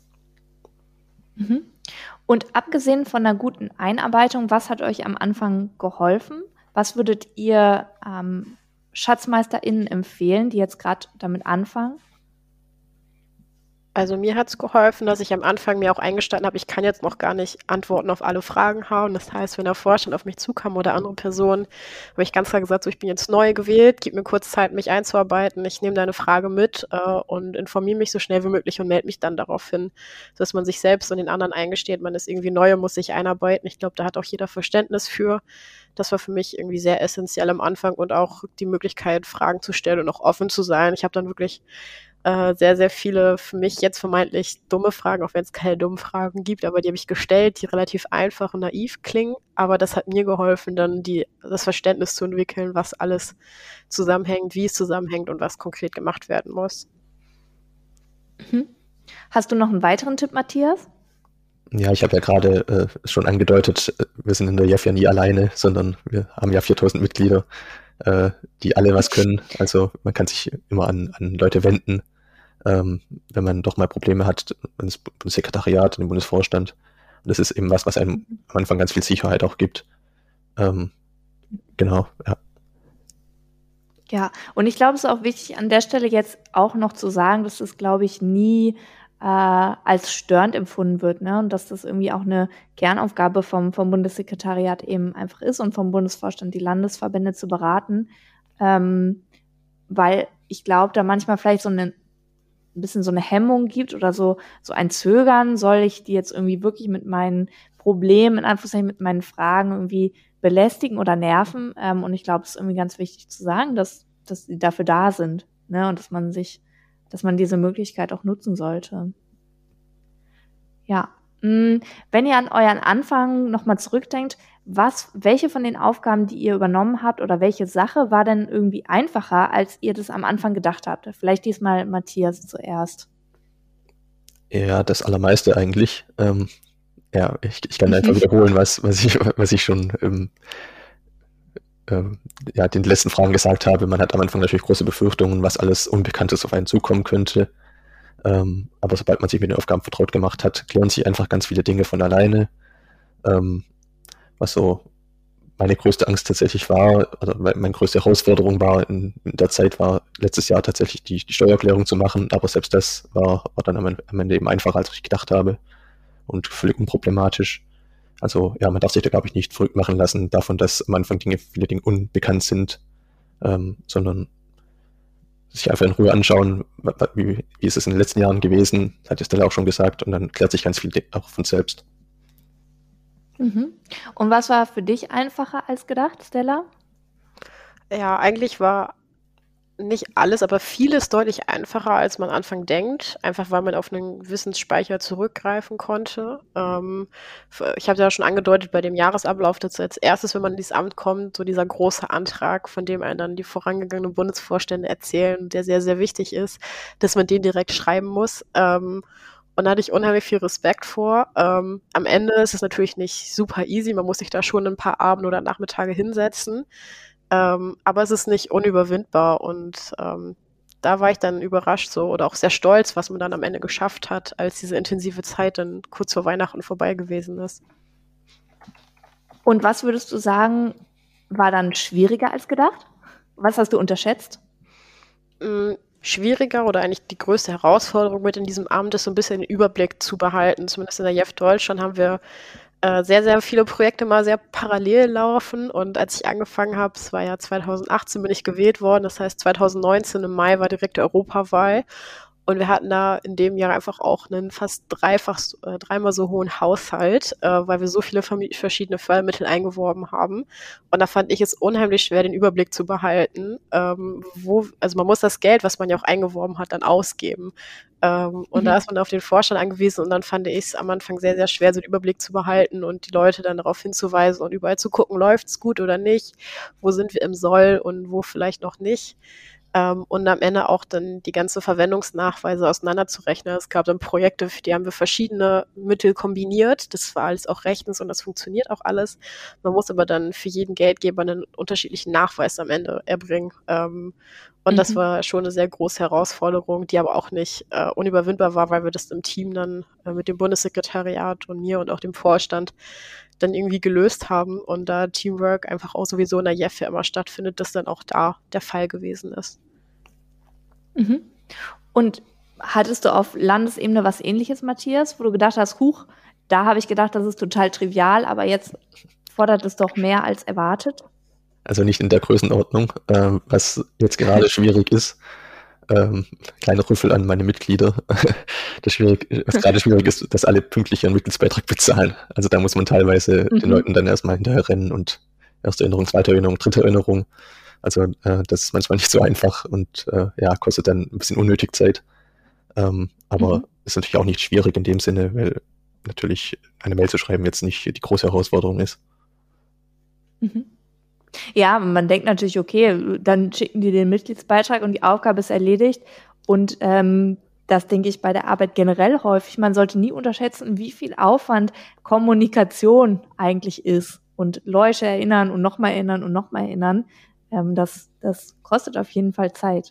Und abgesehen von einer guten Einarbeitung, was hat euch am Anfang geholfen? Was würdet ihr SchatzmeisterInnen empfehlen, die jetzt gerade damit anfangen? Also mir hat es geholfen, dass ich am Anfang mir auch eingestanden habe, ich kann jetzt noch gar nicht Antworten auf alle Fragen hauen. Das heißt, wenn der Vorstand auf mich zukam oder andere Personen, habe ich ganz klar gesagt, so, ich bin jetzt neu gewählt, gib mir kurz Zeit, mich einzuarbeiten. Ich nehme deine Frage mit und informiere mich so schnell wie möglich und melde mich dann darauf hin, sodass man sich selbst und den anderen eingesteht, man ist irgendwie neu und muss sich einarbeiten. Ich glaube, da hat auch jeder Verständnis für. Das war für mich irgendwie sehr essentiell am Anfang und auch die Möglichkeit, Fragen zu stellen und auch offen zu sein. Ich habe dann wirklich sehr, sehr viele für mich jetzt vermeintlich dumme Fragen, auch wenn es keine dummen Fragen gibt, aber die habe ich gestellt, die relativ einfach und naiv klingen. Aber das hat mir geholfen, dann das Verständnis zu entwickeln, was alles zusammenhängt, wie es zusammenhängt und was konkret gemacht werden muss. Mhm. Hast du noch einen weiteren Tipp, Matthias? Ja, ich habe ja gerade schon angedeutet, wir sind in der JEF ja nie alleine, sondern wir haben ja 4000 Mitglieder, die alle was können. Also man kann sich immer an Leute wenden, wenn man doch mal Probleme hat, ins Bundessekretariat, in den Bundesvorstand. Und das ist eben was einem am Anfang ganz viel Sicherheit auch gibt. Genau, ja. Ja, und ich glaube, es ist auch wichtig, an der Stelle jetzt auch noch zu sagen, dass das, glaube ich, nie als störend empfunden wird, ne? Und dass das irgendwie auch eine Kernaufgabe vom Bundessekretariat eben einfach ist und vom Bundesvorstand die Landesverbände zu beraten, weil ich glaube, da manchmal vielleicht so ein bisschen so eine Hemmung gibt oder so ein Zögern, soll ich die jetzt irgendwie wirklich mit meinen Problemen, in Anführungszeichen mit meinen Fragen irgendwie belästigen oder nerven. Und ich glaube, es ist irgendwie ganz wichtig zu sagen, dass sie dafür da sind, ne? Und dass man diese Möglichkeit auch nutzen sollte. Ja. Wenn ihr an euren Anfang nochmal zurückdenkt, welche von den Aufgaben, die ihr übernommen habt oder welche Sache war denn irgendwie einfacher, als ihr das am Anfang gedacht habt? Vielleicht diesmal Matthias zuerst. Ja, das Allermeiste eigentlich. Ja, ich kann einfach wiederholen, was ich schon den letzten Fragen gesagt habe. Man hat am Anfang natürlich große Befürchtungen, was alles Unbekanntes auf einen zukommen könnte. Aber sobald man sich mit den Aufgaben vertraut gemacht hat, klären sich einfach ganz viele Dinge von alleine. Was so meine größte Angst tatsächlich war, oder meine größte Herausforderung war in der Zeit, war letztes Jahr tatsächlich die Steuererklärung zu machen. Aber selbst das war dann am Ende eben einfacher, als ich gedacht habe und völlig unproblematisch. Also ja, man darf sich da, glaube ich, nicht verrückt machen lassen davon, dass am Anfang viele Dinge unbekannt sind, sondern sich einfach in Ruhe anschauen, wie ist es in den letzten Jahren gewesen, hat Stella auch schon gesagt, und dann klärt sich ganz viel auch von selbst. Mhm. Und was war für dich einfacher als gedacht, Stella? Ja, eigentlich war nicht alles, aber vieles deutlich einfacher, als man am Anfang denkt, einfach weil man auf einen Wissensspeicher zurückgreifen konnte. Ich habe ja schon angedeutet, bei dem Jahresablauf, dass als erstes, wenn man in dieses Amt kommt, so dieser große Antrag, von dem einem dann die vorangegangenen Bundesvorstände erzählen, der sehr, sehr wichtig ist, dass man den direkt schreiben muss. Und da hatte ich unheimlich viel Respekt vor. Am Ende ist es natürlich nicht super easy, man muss sich da schon ein paar Abende oder Nachmittage hinsetzen. Aber es ist nicht unüberwindbar und da war ich dann überrascht so oder auch sehr stolz, was man dann am Ende geschafft hat, als diese intensive Zeit dann kurz vor Weihnachten vorbei gewesen ist. Und was würdest du sagen, war dann schwieriger als gedacht? Was hast du unterschätzt? Schwieriger oder eigentlich die größte Herausforderung mit in diesem Amt ist, so ein bisschen den Überblick zu behalten. Zumindest in der JEF Deutschland haben wir sehr, sehr viele Projekte mal sehr parallel laufen. Und als ich angefangen habe, es war ja 2018, bin ich gewählt worden. Das heißt, 2019 im Mai war direkt die Europawahl. Und wir hatten da in dem Jahr einfach auch einen fast dreimal so hohen Haushalt, weil wir so viele verschiedene Fördermittel eingeworben haben. Und da fand ich es unheimlich schwer, den Überblick zu behalten. Also man muss das Geld, was man ja auch eingeworben hat, dann ausgeben. Und da ist man auf den Vorstand angewiesen und dann fand ich es am Anfang sehr, sehr schwer, so den Überblick zu behalten und die Leute dann darauf hinzuweisen und überall zu gucken, läuft es gut oder nicht, wo sind wir im Soll und wo vielleicht noch nicht. Und am Ende auch dann die ganze Verwendungsnachweise auseinanderzurechnen. Es gab dann Projekte, für die haben wir verschiedene Mittel kombiniert. Das war alles auch rechtens und das funktioniert auch alles. Man muss aber dann für jeden Geldgeber einen unterschiedlichen Nachweis am Ende erbringen. Und das war schon eine sehr große Herausforderung, die aber auch nicht unüberwindbar war, weil wir das im Team dann mit dem Bundessekretariat und mir und auch dem Vorstand dann irgendwie gelöst haben und da Teamwork einfach auch sowieso in der JEF ja immer stattfindet, das dann auch da der Fall gewesen ist. Und Hattest du auf Landesebene was Ähnliches, Matthias, wo du gedacht hast, huch, da habe ich gedacht, das ist total trivial, aber jetzt fordert es doch mehr als erwartet? Also nicht in der Größenordnung, was jetzt gerade schwierig ist. Kleiner Rüffel an meine Mitglieder. Was gerade schwierig ist, dass alle pünktlich ihren Mitgliedsbeitrag bezahlen. Also da muss man teilweise den Leuten dann erstmal hinterher rennen und erste Erinnerung, zweite Erinnerung, dritte Erinnerung. Also das ist manchmal nicht so einfach und kostet dann ein bisschen unnötig Zeit. Aber ist natürlich auch nicht schwierig in dem Sinne, weil natürlich eine Mail zu schreiben jetzt nicht die große Herausforderung ist. Ja, man denkt natürlich, okay, dann schicken die den Mitgliedsbeitrag und die Aufgabe ist erledigt. Und das denke ich bei der Arbeit generell häufig. Man sollte nie unterschätzen, wie viel Aufwand Kommunikation eigentlich ist. Und Leute erinnern und nochmal erinnern und nochmal erinnern. Das kostet auf jeden Fall Zeit.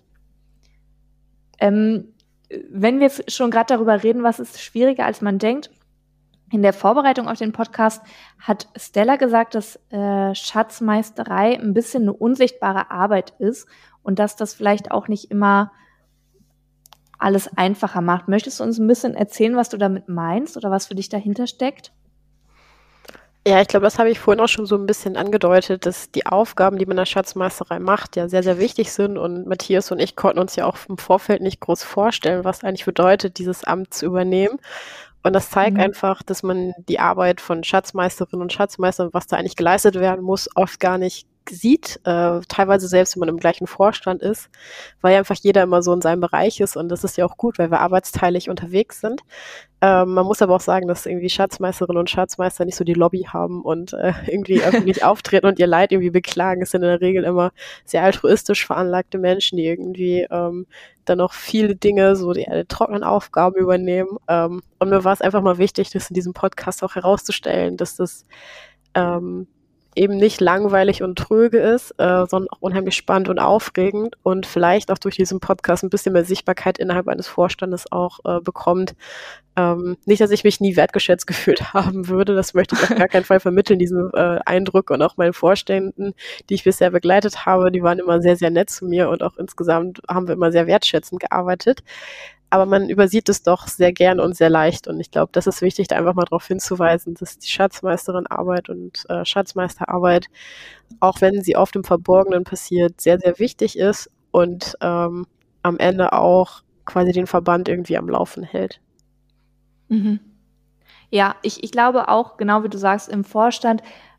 Wenn wir jetzt schon gerade darüber reden, was ist schwieriger, als man denkt, in der Vorbereitung auf den Podcast hat Stella gesagt, dass Schatzmeisterei ein bisschen eine unsichtbare Arbeit ist und dass das vielleicht auch nicht immer alles einfacher macht. Möchtest du uns ein bisschen erzählen, was du damit meinst oder was für dich dahinter steckt? Ja, ich glaube, das habe ich vorhin auch schon so ein bisschen angedeutet, dass die Aufgaben, die man in der Schatzmeisterei macht, ja sehr, sehr wichtig sind. Und Matthias und ich konnten uns ja auch im Vorfeld nicht groß vorstellen, was eigentlich bedeutet, dieses Amt zu übernehmen. Und das zeigt einfach, dass man die Arbeit von Schatzmeisterinnen und Schatzmeistern, was da eigentlich geleistet werden muss, oft gar nicht sieht, teilweise selbst, wenn man im gleichen Vorstand ist, weil ja einfach jeder immer so in seinem Bereich ist und das ist ja auch gut, weil wir arbeitsteilig unterwegs sind. Man muss aber auch sagen, dass irgendwie Schatzmeisterinnen und Schatzmeister nicht so die Lobby haben und irgendwie öffentlich auftreten und ihr Leid irgendwie beklagen. Es sind in der Regel immer sehr altruistisch veranlagte Menschen, die irgendwie dann noch viele Dinge, so die trockenen Aufgaben übernehmen. Und mir war es einfach mal wichtig, das in diesem Podcast auch herauszustellen, dass das eben nicht langweilig und tröge ist, sondern auch unheimlich spannend und aufregend und vielleicht auch durch diesen Podcast ein bisschen mehr Sichtbarkeit innerhalb eines Vorstandes auch bekommt. Nicht, dass ich mich nie wertgeschätzt gefühlt haben würde, das möchte ich auf gar keinen Fall vermitteln, diesen Eindruck, und auch meinen Vorständen, die ich bisher begleitet habe, die waren immer sehr, sehr nett zu mir und auch insgesamt haben wir immer sehr wertschätzend gearbeitet. Aber man übersieht es doch sehr gern und sehr leicht. Und ich glaube, das ist wichtig, da einfach mal darauf hinzuweisen, dass die Schatzmeisterin-Arbeit und Schatzmeisterarbeit, auch wenn sie oft im Verborgenen passiert, sehr, sehr wichtig ist und am Ende auch quasi den Verband irgendwie am Laufen hält. Mhm. Ja, ich glaube auch, genau wie du sagst, im Vorstand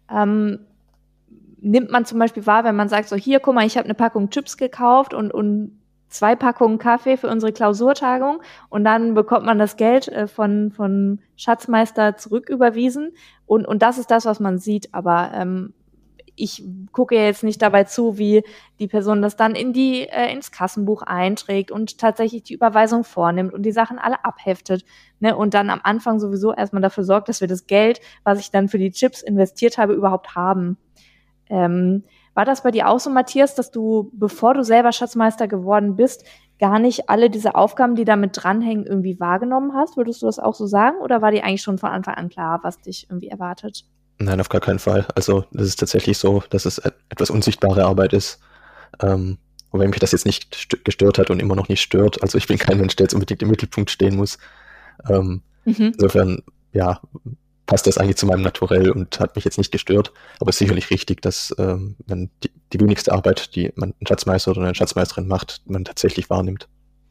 nimmt man zum Beispiel wahr, wenn man sagt, so hier, guck mal, ich habe eine Packung Chips gekauft und 2 Packungen Kaffee für unsere Klausurtagung und dann bekommt man das Geld von Schatzmeister zurücküberwiesen und das ist das, was man sieht, aber ich gucke jetzt nicht dabei zu, wie die Person das dann ins Kassenbuch einträgt und tatsächlich die Überweisung vornimmt und die Sachen alle abheftet, ne, und dann am Anfang sowieso erstmal dafür sorgt, dass wir das Geld, was ich dann für die Chips investiert habe, überhaupt haben. War das bei dir auch so, Matthias, dass du, bevor du selber Schatzmeister geworden bist, gar nicht alle diese Aufgaben, die damit dranhängen, irgendwie wahrgenommen hast? Würdest du das auch so sagen? Oder war dir eigentlich schon von Anfang an klar, was dich irgendwie erwartet? Nein, auf gar keinen Fall. Also das ist tatsächlich so, dass es etwas unsichtbare Arbeit ist. Wobei mich das jetzt nicht gestört hat und immer noch nicht stört. Also ich bin kein Mensch, der jetzt unbedingt im Mittelpunkt stehen muss. Insofern, ja, passt das eigentlich zu meinem Naturell und hat mich jetzt nicht gestört. Aber es ist sicherlich richtig, dass man die wenigste Arbeit, die man ein Schatzmeister oder eine Schatzmeisterin macht, man tatsächlich wahrnimmt.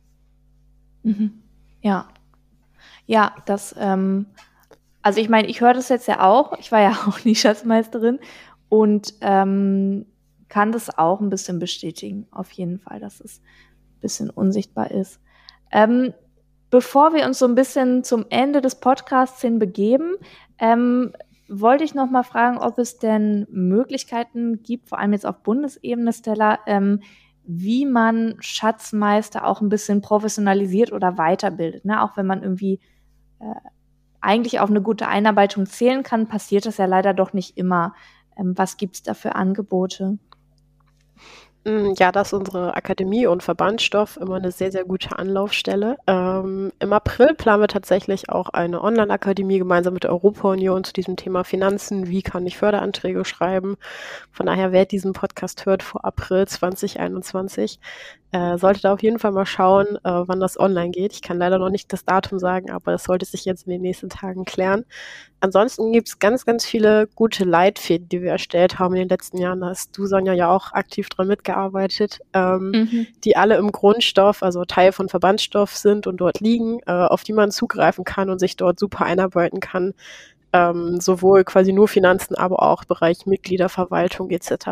Ja. Ja, das, also ich meine, ich höre das jetzt ja auch. Ich war ja auch nie Schatzmeisterin und kann das auch ein bisschen bestätigen, auf jeden Fall, dass es ein bisschen unsichtbar ist. Bevor wir uns so ein bisschen zum Ende des Podcasts hin begeben, wollte ich noch mal fragen, ob es denn Möglichkeiten gibt, vor allem jetzt auf Bundesebene, Stella, wie man Schatzmeister auch ein bisschen professionalisiert oder weiterbildet, ne? Auch wenn man irgendwie eigentlich auf eine gute Einarbeitung zählen kann, passiert das ja leider doch nicht immer. Was gibt's da für Angebote? Ja, da ist unsere Akademie und Verbandstoff immer eine sehr, sehr gute Anlaufstelle. Im April planen wir tatsächlich auch eine Online-Akademie gemeinsam mit der Europa-Union zu diesem Thema Finanzen. Wie kann ich Förderanträge schreiben? Von daher, wer diesen Podcast hört vor April 2021, Solltet ihr auf jeden Fall mal schauen, wann das online geht. Ich kann leider noch nicht das Datum sagen, aber das sollte sich jetzt in den nächsten Tagen klären. Ansonsten gibt es ganz, ganz viele gute Leitfäden, die wir erstellt haben in den letzten Jahren. Da hast du, Sonja, ja auch aktiv dran mitgearbeitet, die alle im Grundstoff, also Teil von Verbandsstoff sind und dort liegen, auf die man zugreifen kann und sich dort super einarbeiten kann. Sowohl quasi nur Finanzen, aber auch Bereich Mitgliederverwaltung etc.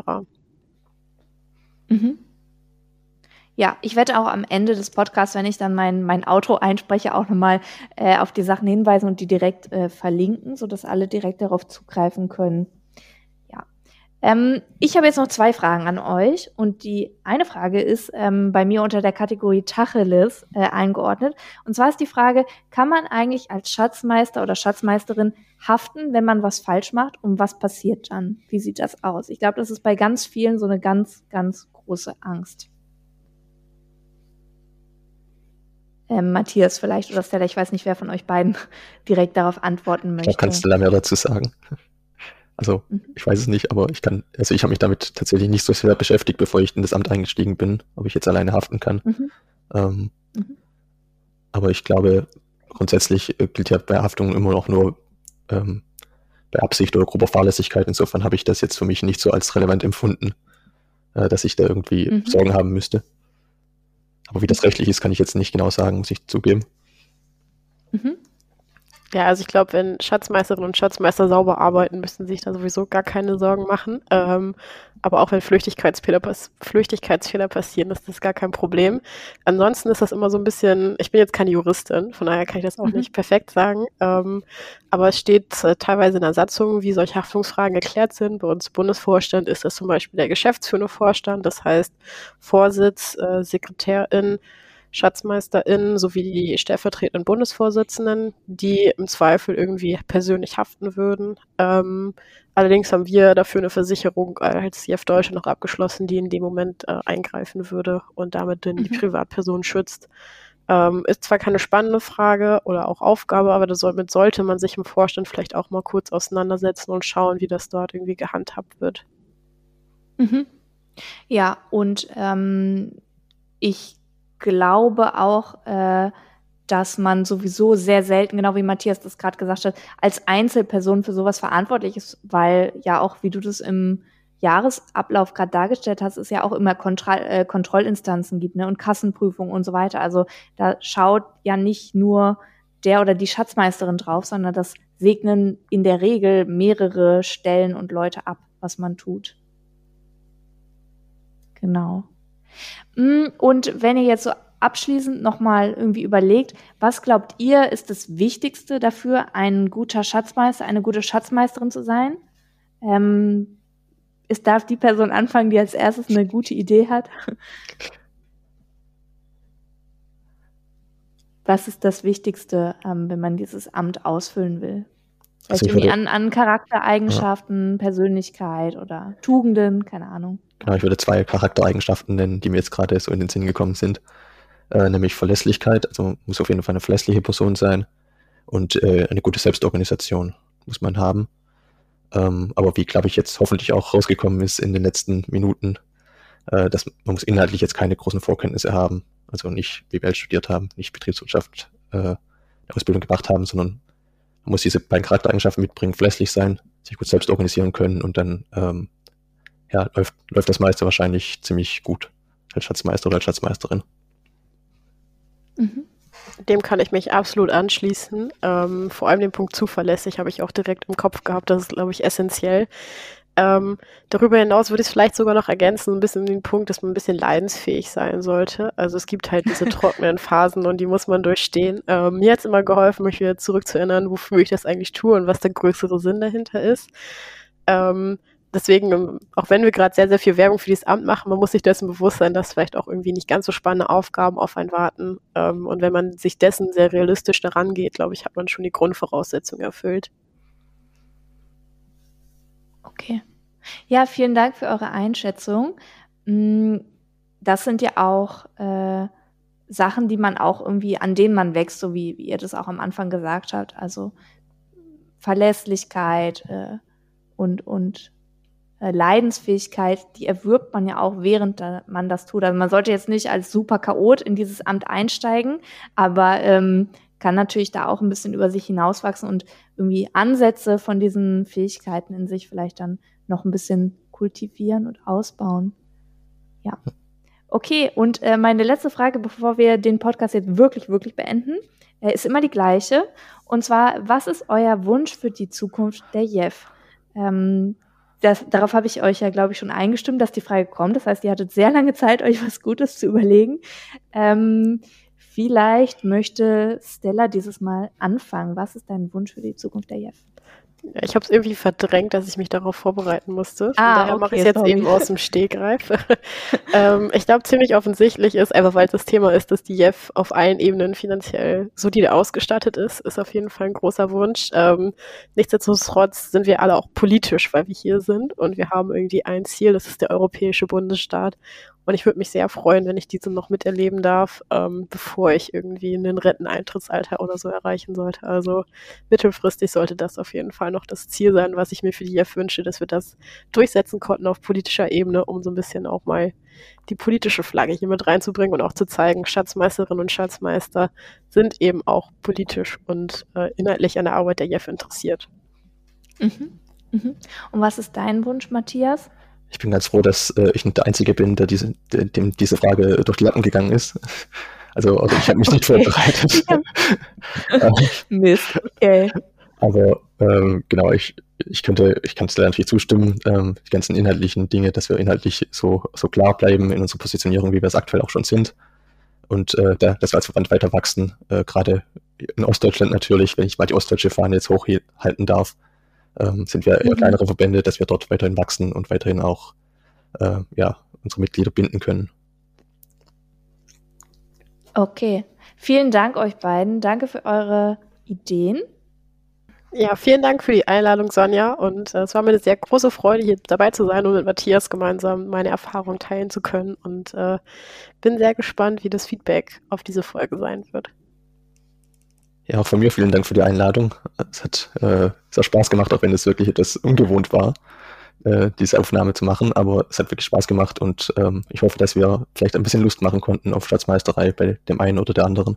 Mhm. Ja, ich werde auch am Ende des Podcasts, wenn ich dann mein Outro einspreche, auch nochmal auf die Sachen hinweisen und die direkt verlinken, sodass alle direkt darauf zugreifen können. Ja. Ich habe jetzt noch 2 Fragen an euch und die eine Frage ist bei mir unter der Kategorie Tacheles eingeordnet. Und zwar ist die Frage, kann man eigentlich als Schatzmeister oder Schatzmeisterin haften, wenn man was falsch macht, und was passiert dann? Wie sieht das aus? Ich glaube, das ist bei ganz vielen so eine ganz, ganz große Angst. Matthias vielleicht oder Stella, ich weiß nicht, wer von euch beiden direkt darauf antworten möchte. Da kannst du da mehr dazu sagen. Also, ich weiß es nicht, aber ich habe mich damit tatsächlich nicht so sehr beschäftigt, bevor ich in das Amt eingestiegen bin, ob ich jetzt alleine haften kann. Aber ich glaube, grundsätzlich gilt ja bei Haftung immer noch nur bei Absicht oder grober Fahrlässigkeit. Insofern habe ich das jetzt für mich nicht so als relevant empfunden, dass ich da irgendwie Sorgen haben müsste. Aber wie das rechtlich ist, kann ich jetzt nicht genau sagen, muss ich zugeben. Ja, also ich glaube, wenn Schatzmeisterinnen und Schatzmeister sauber arbeiten, müssen sich da sowieso gar keine Sorgen machen. Aber auch wenn Flüchtigkeitsfehler passieren, ist das gar kein Problem. Ansonsten ist das immer so ein bisschen, ich bin jetzt keine Juristin, von daher kann ich das auch nicht perfekt sagen. Aber es steht teilweise in der Satzung, wie solche Haftungsfragen geklärt sind. Bei uns im Bundesvorstand ist das zum Beispiel der geschäftsführende Vorstand, das heißt Vorsitz, Sekretärin, SchatzmeisterInnen sowie die stellvertretenden Bundesvorsitzenden, die im Zweifel irgendwie persönlich haften würden. Allerdings haben wir dafür eine Versicherung als CF Deutschland noch abgeschlossen, die in dem Moment eingreifen würde und damit dann die Privatperson schützt. Ist zwar keine spannende Frage oder auch Aufgabe, aber damit sollte man sich im Vorstand vielleicht auch mal kurz auseinandersetzen und schauen, wie das dort irgendwie gehandhabt wird. Ja, und ich glaube auch, dass man sowieso sehr selten, genau wie Matthias das gerade gesagt hat, als Einzelperson für sowas verantwortlich ist, weil ja auch, wie du das im Jahresablauf gerade dargestellt hast, es ja auch immer Kontrollinstanzen gibt, ne, und Kassenprüfungen und so weiter. Also da schaut ja nicht nur der oder die Schatzmeisterin drauf, sondern das segnen in der Regel mehrere Stellen und Leute ab, was man tut. Genau. Und wenn ihr jetzt so abschließend nochmal irgendwie überlegt, was glaubt ihr, ist das Wichtigste dafür, ein guter Schatzmeister, eine gute Schatzmeisterin zu sein? Es darf die Person anfangen, die als erstes eine gute Idee hat. Was ist das Wichtigste, wenn man dieses Amt ausfüllen will? Also irgendwie an Charaktereigenschaften, Persönlichkeit oder Tugenden, keine Ahnung. Genau, ich würde 2 Charaktereigenschaften nennen, die mir jetzt gerade so in den Sinn gekommen sind. Nämlich Verlässlichkeit, also muss auf jeden Fall eine verlässliche Person sein, und eine gute Selbstorganisation muss man haben. Aber wie, glaube ich, jetzt hoffentlich auch rausgekommen ist in den letzten Minuten, dass man muss inhaltlich jetzt keine großen Vorkenntnisse haben, also nicht BWL studiert haben, nicht Betriebswirtschaft eine Ausbildung gemacht haben, sondern man muss diese beiden Charaktereigenschaften mitbringen, verlässlich sein, sich gut selbst organisieren können, und dann läuft das meiste wahrscheinlich ziemlich gut als Schatzmeister oder als Schatzmeisterin. Dem kann ich mich absolut anschließen. Vor allem den Punkt zuverlässig habe ich auch direkt im Kopf gehabt. Das ist, glaube ich, essentiell. Darüber hinaus würde ich es vielleicht sogar noch ergänzen, ein bisschen den Punkt, dass man ein bisschen leidensfähig sein sollte. Also es gibt halt diese trockenen Phasen und die muss man durchstehen. Mir hat es immer geholfen, mich wieder zurückzuerinnern, wofür ich das eigentlich tue und was der größere Sinn dahinter ist. Deswegen, auch wenn wir gerade sehr, sehr viel Werbung für dieses Amt machen, man muss sich dessen bewusst sein, dass vielleicht auch irgendwie nicht ganz so spannende Aufgaben auf einen warten. Und wenn man sich dessen sehr realistisch daran geht, glaube ich, hat man schon die Grundvoraussetzungen erfüllt. Okay. Ja, vielen Dank für eure Einschätzung. Das sind ja auch Sachen, die man auch irgendwie, an denen man wächst, so wie ihr das auch am Anfang gesagt habt. Also Verlässlichkeit und Leidensfähigkeit, die erwirbt man ja auch, während man das tut. Also man sollte jetzt nicht als super Chaot in dieses Amt einsteigen, aber kann natürlich da auch ein bisschen über sich hinauswachsen und irgendwie Ansätze von diesen Fähigkeiten in sich vielleicht dann noch ein bisschen kultivieren und ausbauen. Ja. Okay, und meine letzte Frage, bevor wir den Podcast jetzt wirklich, wirklich beenden, ist immer die gleiche. Und zwar, was ist euer Wunsch für die Zukunft der JEF? Darauf habe ich euch ja, glaube ich, schon eingestimmt, dass die Frage kommt. Das heißt, ihr hattet sehr lange Zeit, euch was Gutes zu überlegen. Vielleicht möchte Stella dieses Mal anfangen. Was ist dein Wunsch für die Zukunft der JEF? Ja, ich habe es irgendwie verdrängt, dass ich mich darauf vorbereiten musste. Von daher mache ich es jetzt eben aus dem Stegreif. Ich glaube, ziemlich offensichtlich ist, einfach weil es das Thema ist, dass die JEF auf allen Ebenen finanziell solide ausgestattet ist auf jeden Fall ein großer Wunsch. Nichtsdestotrotz sind wir alle auch politisch, weil wir hier sind und wir haben irgendwie ein Ziel, das ist der europäische Bundesstaat. Und ich würde mich sehr freuen, wenn ich diese noch miterleben darf, bevor ich irgendwie einen Renteneintrittsalter oder so erreichen sollte. Also mittelfristig sollte das auf jeden Fall noch das Ziel sein, was ich mir für die JEF wünsche, dass wir das durchsetzen konnten auf politischer Ebene, um so ein bisschen auch mal die politische Flagge hier mit reinzubringen und auch zu zeigen, Schatzmeisterinnen und Schatzmeister sind eben auch politisch und inhaltlich an der Arbeit der JEF interessiert. Mhm. Mhm. Und was ist dein Wunsch, Matthias? Ich bin ganz froh, dass ich nicht der Einzige bin, dem diese Frage durch die Lappen gegangen ist. Also ich habe mich nicht vorbereitet. Mist, okay. Also genau, ich kann es leider natürlich zustimmen, die ganzen inhaltlichen Dinge, dass wir inhaltlich so klar bleiben in unserer Positionierung, wie wir es aktuell auch schon sind. Und dass wir als Verband weiter wachsen, gerade in Ostdeutschland natürlich, wenn ich mal die ostdeutsche Fahne jetzt hochhalten darf, sind wir eher kleinere Verbände, dass wir dort weiterhin wachsen und weiterhin auch unsere Mitglieder binden können. Okay, vielen Dank euch beiden. Danke für eure Ideen. Ja, vielen Dank für die Einladung, Sonja. Und es war mir eine sehr große Freude, hier dabei zu sein und mit Matthias gemeinsam meine Erfahrungen teilen zu können. Und bin sehr gespannt, wie das Feedback auf diese Folge sein wird. Ja, auch von mir vielen Dank für die Einladung. Es hat sehr Spaß gemacht, auch wenn es wirklich etwas ungewohnt war, diese Aufnahme zu machen. Aber es hat wirklich Spaß gemacht und ich hoffe, dass wir vielleicht ein bisschen Lust machen konnten auf Schatzmeisterei bei dem einen oder der anderen.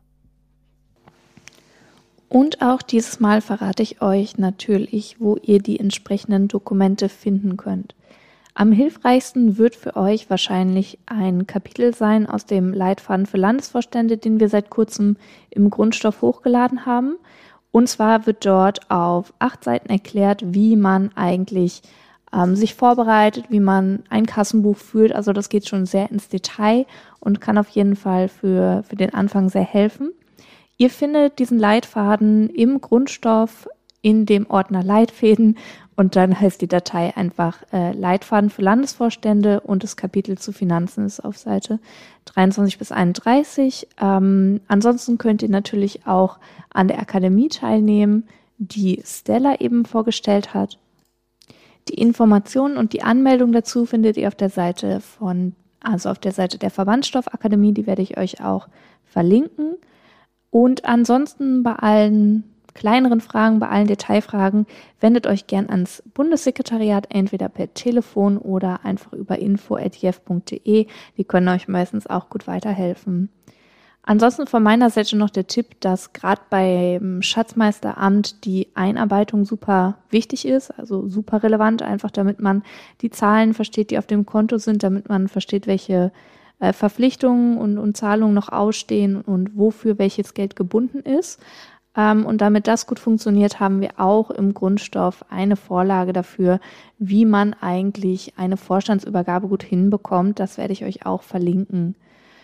Und auch dieses Mal verrate ich euch natürlich, wo ihr die entsprechenden Dokumente finden könnt. Am hilfreichsten wird für euch wahrscheinlich ein Kapitel sein aus dem Leitfaden für Landesvorstände, den wir seit kurzem im Grundstoff hochgeladen haben. Und zwar wird dort auf 8 Seiten erklärt, wie man eigentlich sich vorbereitet, wie man ein Kassenbuch führt. Also das geht schon sehr ins Detail und kann auf jeden Fall für den Anfang sehr helfen. Ihr findet diesen Leitfaden im Grundstoff in dem Ordner Leitfäden und dann heißt die Datei einfach Leitfaden für Landesvorstände und das Kapitel zu Finanzen ist auf Seite 23 bis 31. Ansonsten könnt ihr natürlich auch an der Akademie teilnehmen, die Stella eben vorgestellt hat. Die Informationen und die Anmeldung dazu findet ihr auf der Seite der Verbandsstoffakademie, die werde ich euch auch verlinken. Und ansonsten bei allen kleineren Fragen, bei allen Detailfragen, wendet euch gern ans Bundessekretariat, entweder per Telefon oder einfach über info@jef.de. Die können euch meistens auch gut weiterhelfen. Ansonsten von meiner Seite noch der Tipp, dass gerade beim Schatzmeisteramt die Einarbeitung super wichtig ist, also super relevant, einfach damit man die Zahlen versteht, die auf dem Konto sind, damit man versteht, welche Verpflichtungen und Zahlungen noch ausstehen und wofür welches Geld gebunden ist. Und damit das gut funktioniert, haben wir auch im Grundstoff eine Vorlage dafür, wie man eigentlich eine Vorstandsübergabe gut hinbekommt. Das werde ich euch auch verlinken.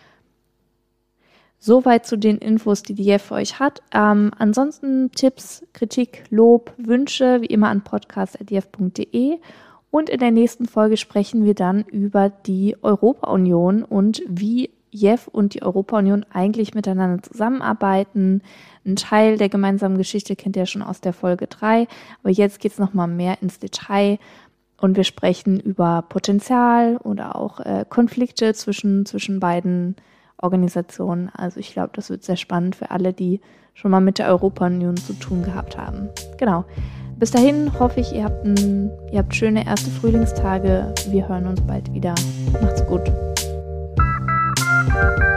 Soweit zu den Infos, die JEF für euch hat. Ansonsten Tipps, Kritik, Lob, Wünsche, wie immer an podcast@jef.de. Und in der nächsten Folge sprechen wir dann über die Europa-Union und wie JEF und die Europa-Union eigentlich miteinander zusammenarbeiten. Ein Teil der gemeinsamen Geschichte kennt ihr schon aus der Folge 3, aber jetzt geht es nochmal mehr ins Detail und wir sprechen über Potenzial oder auch Konflikte zwischen beiden Organisationen. Also ich glaube, das wird sehr spannend für alle, die schon mal mit der Europa-Union zu tun gehabt haben. Genau. Bis dahin hoffe ich, ihr habt schöne erste Frühlingstage. Wir hören uns bald wieder. Macht's gut.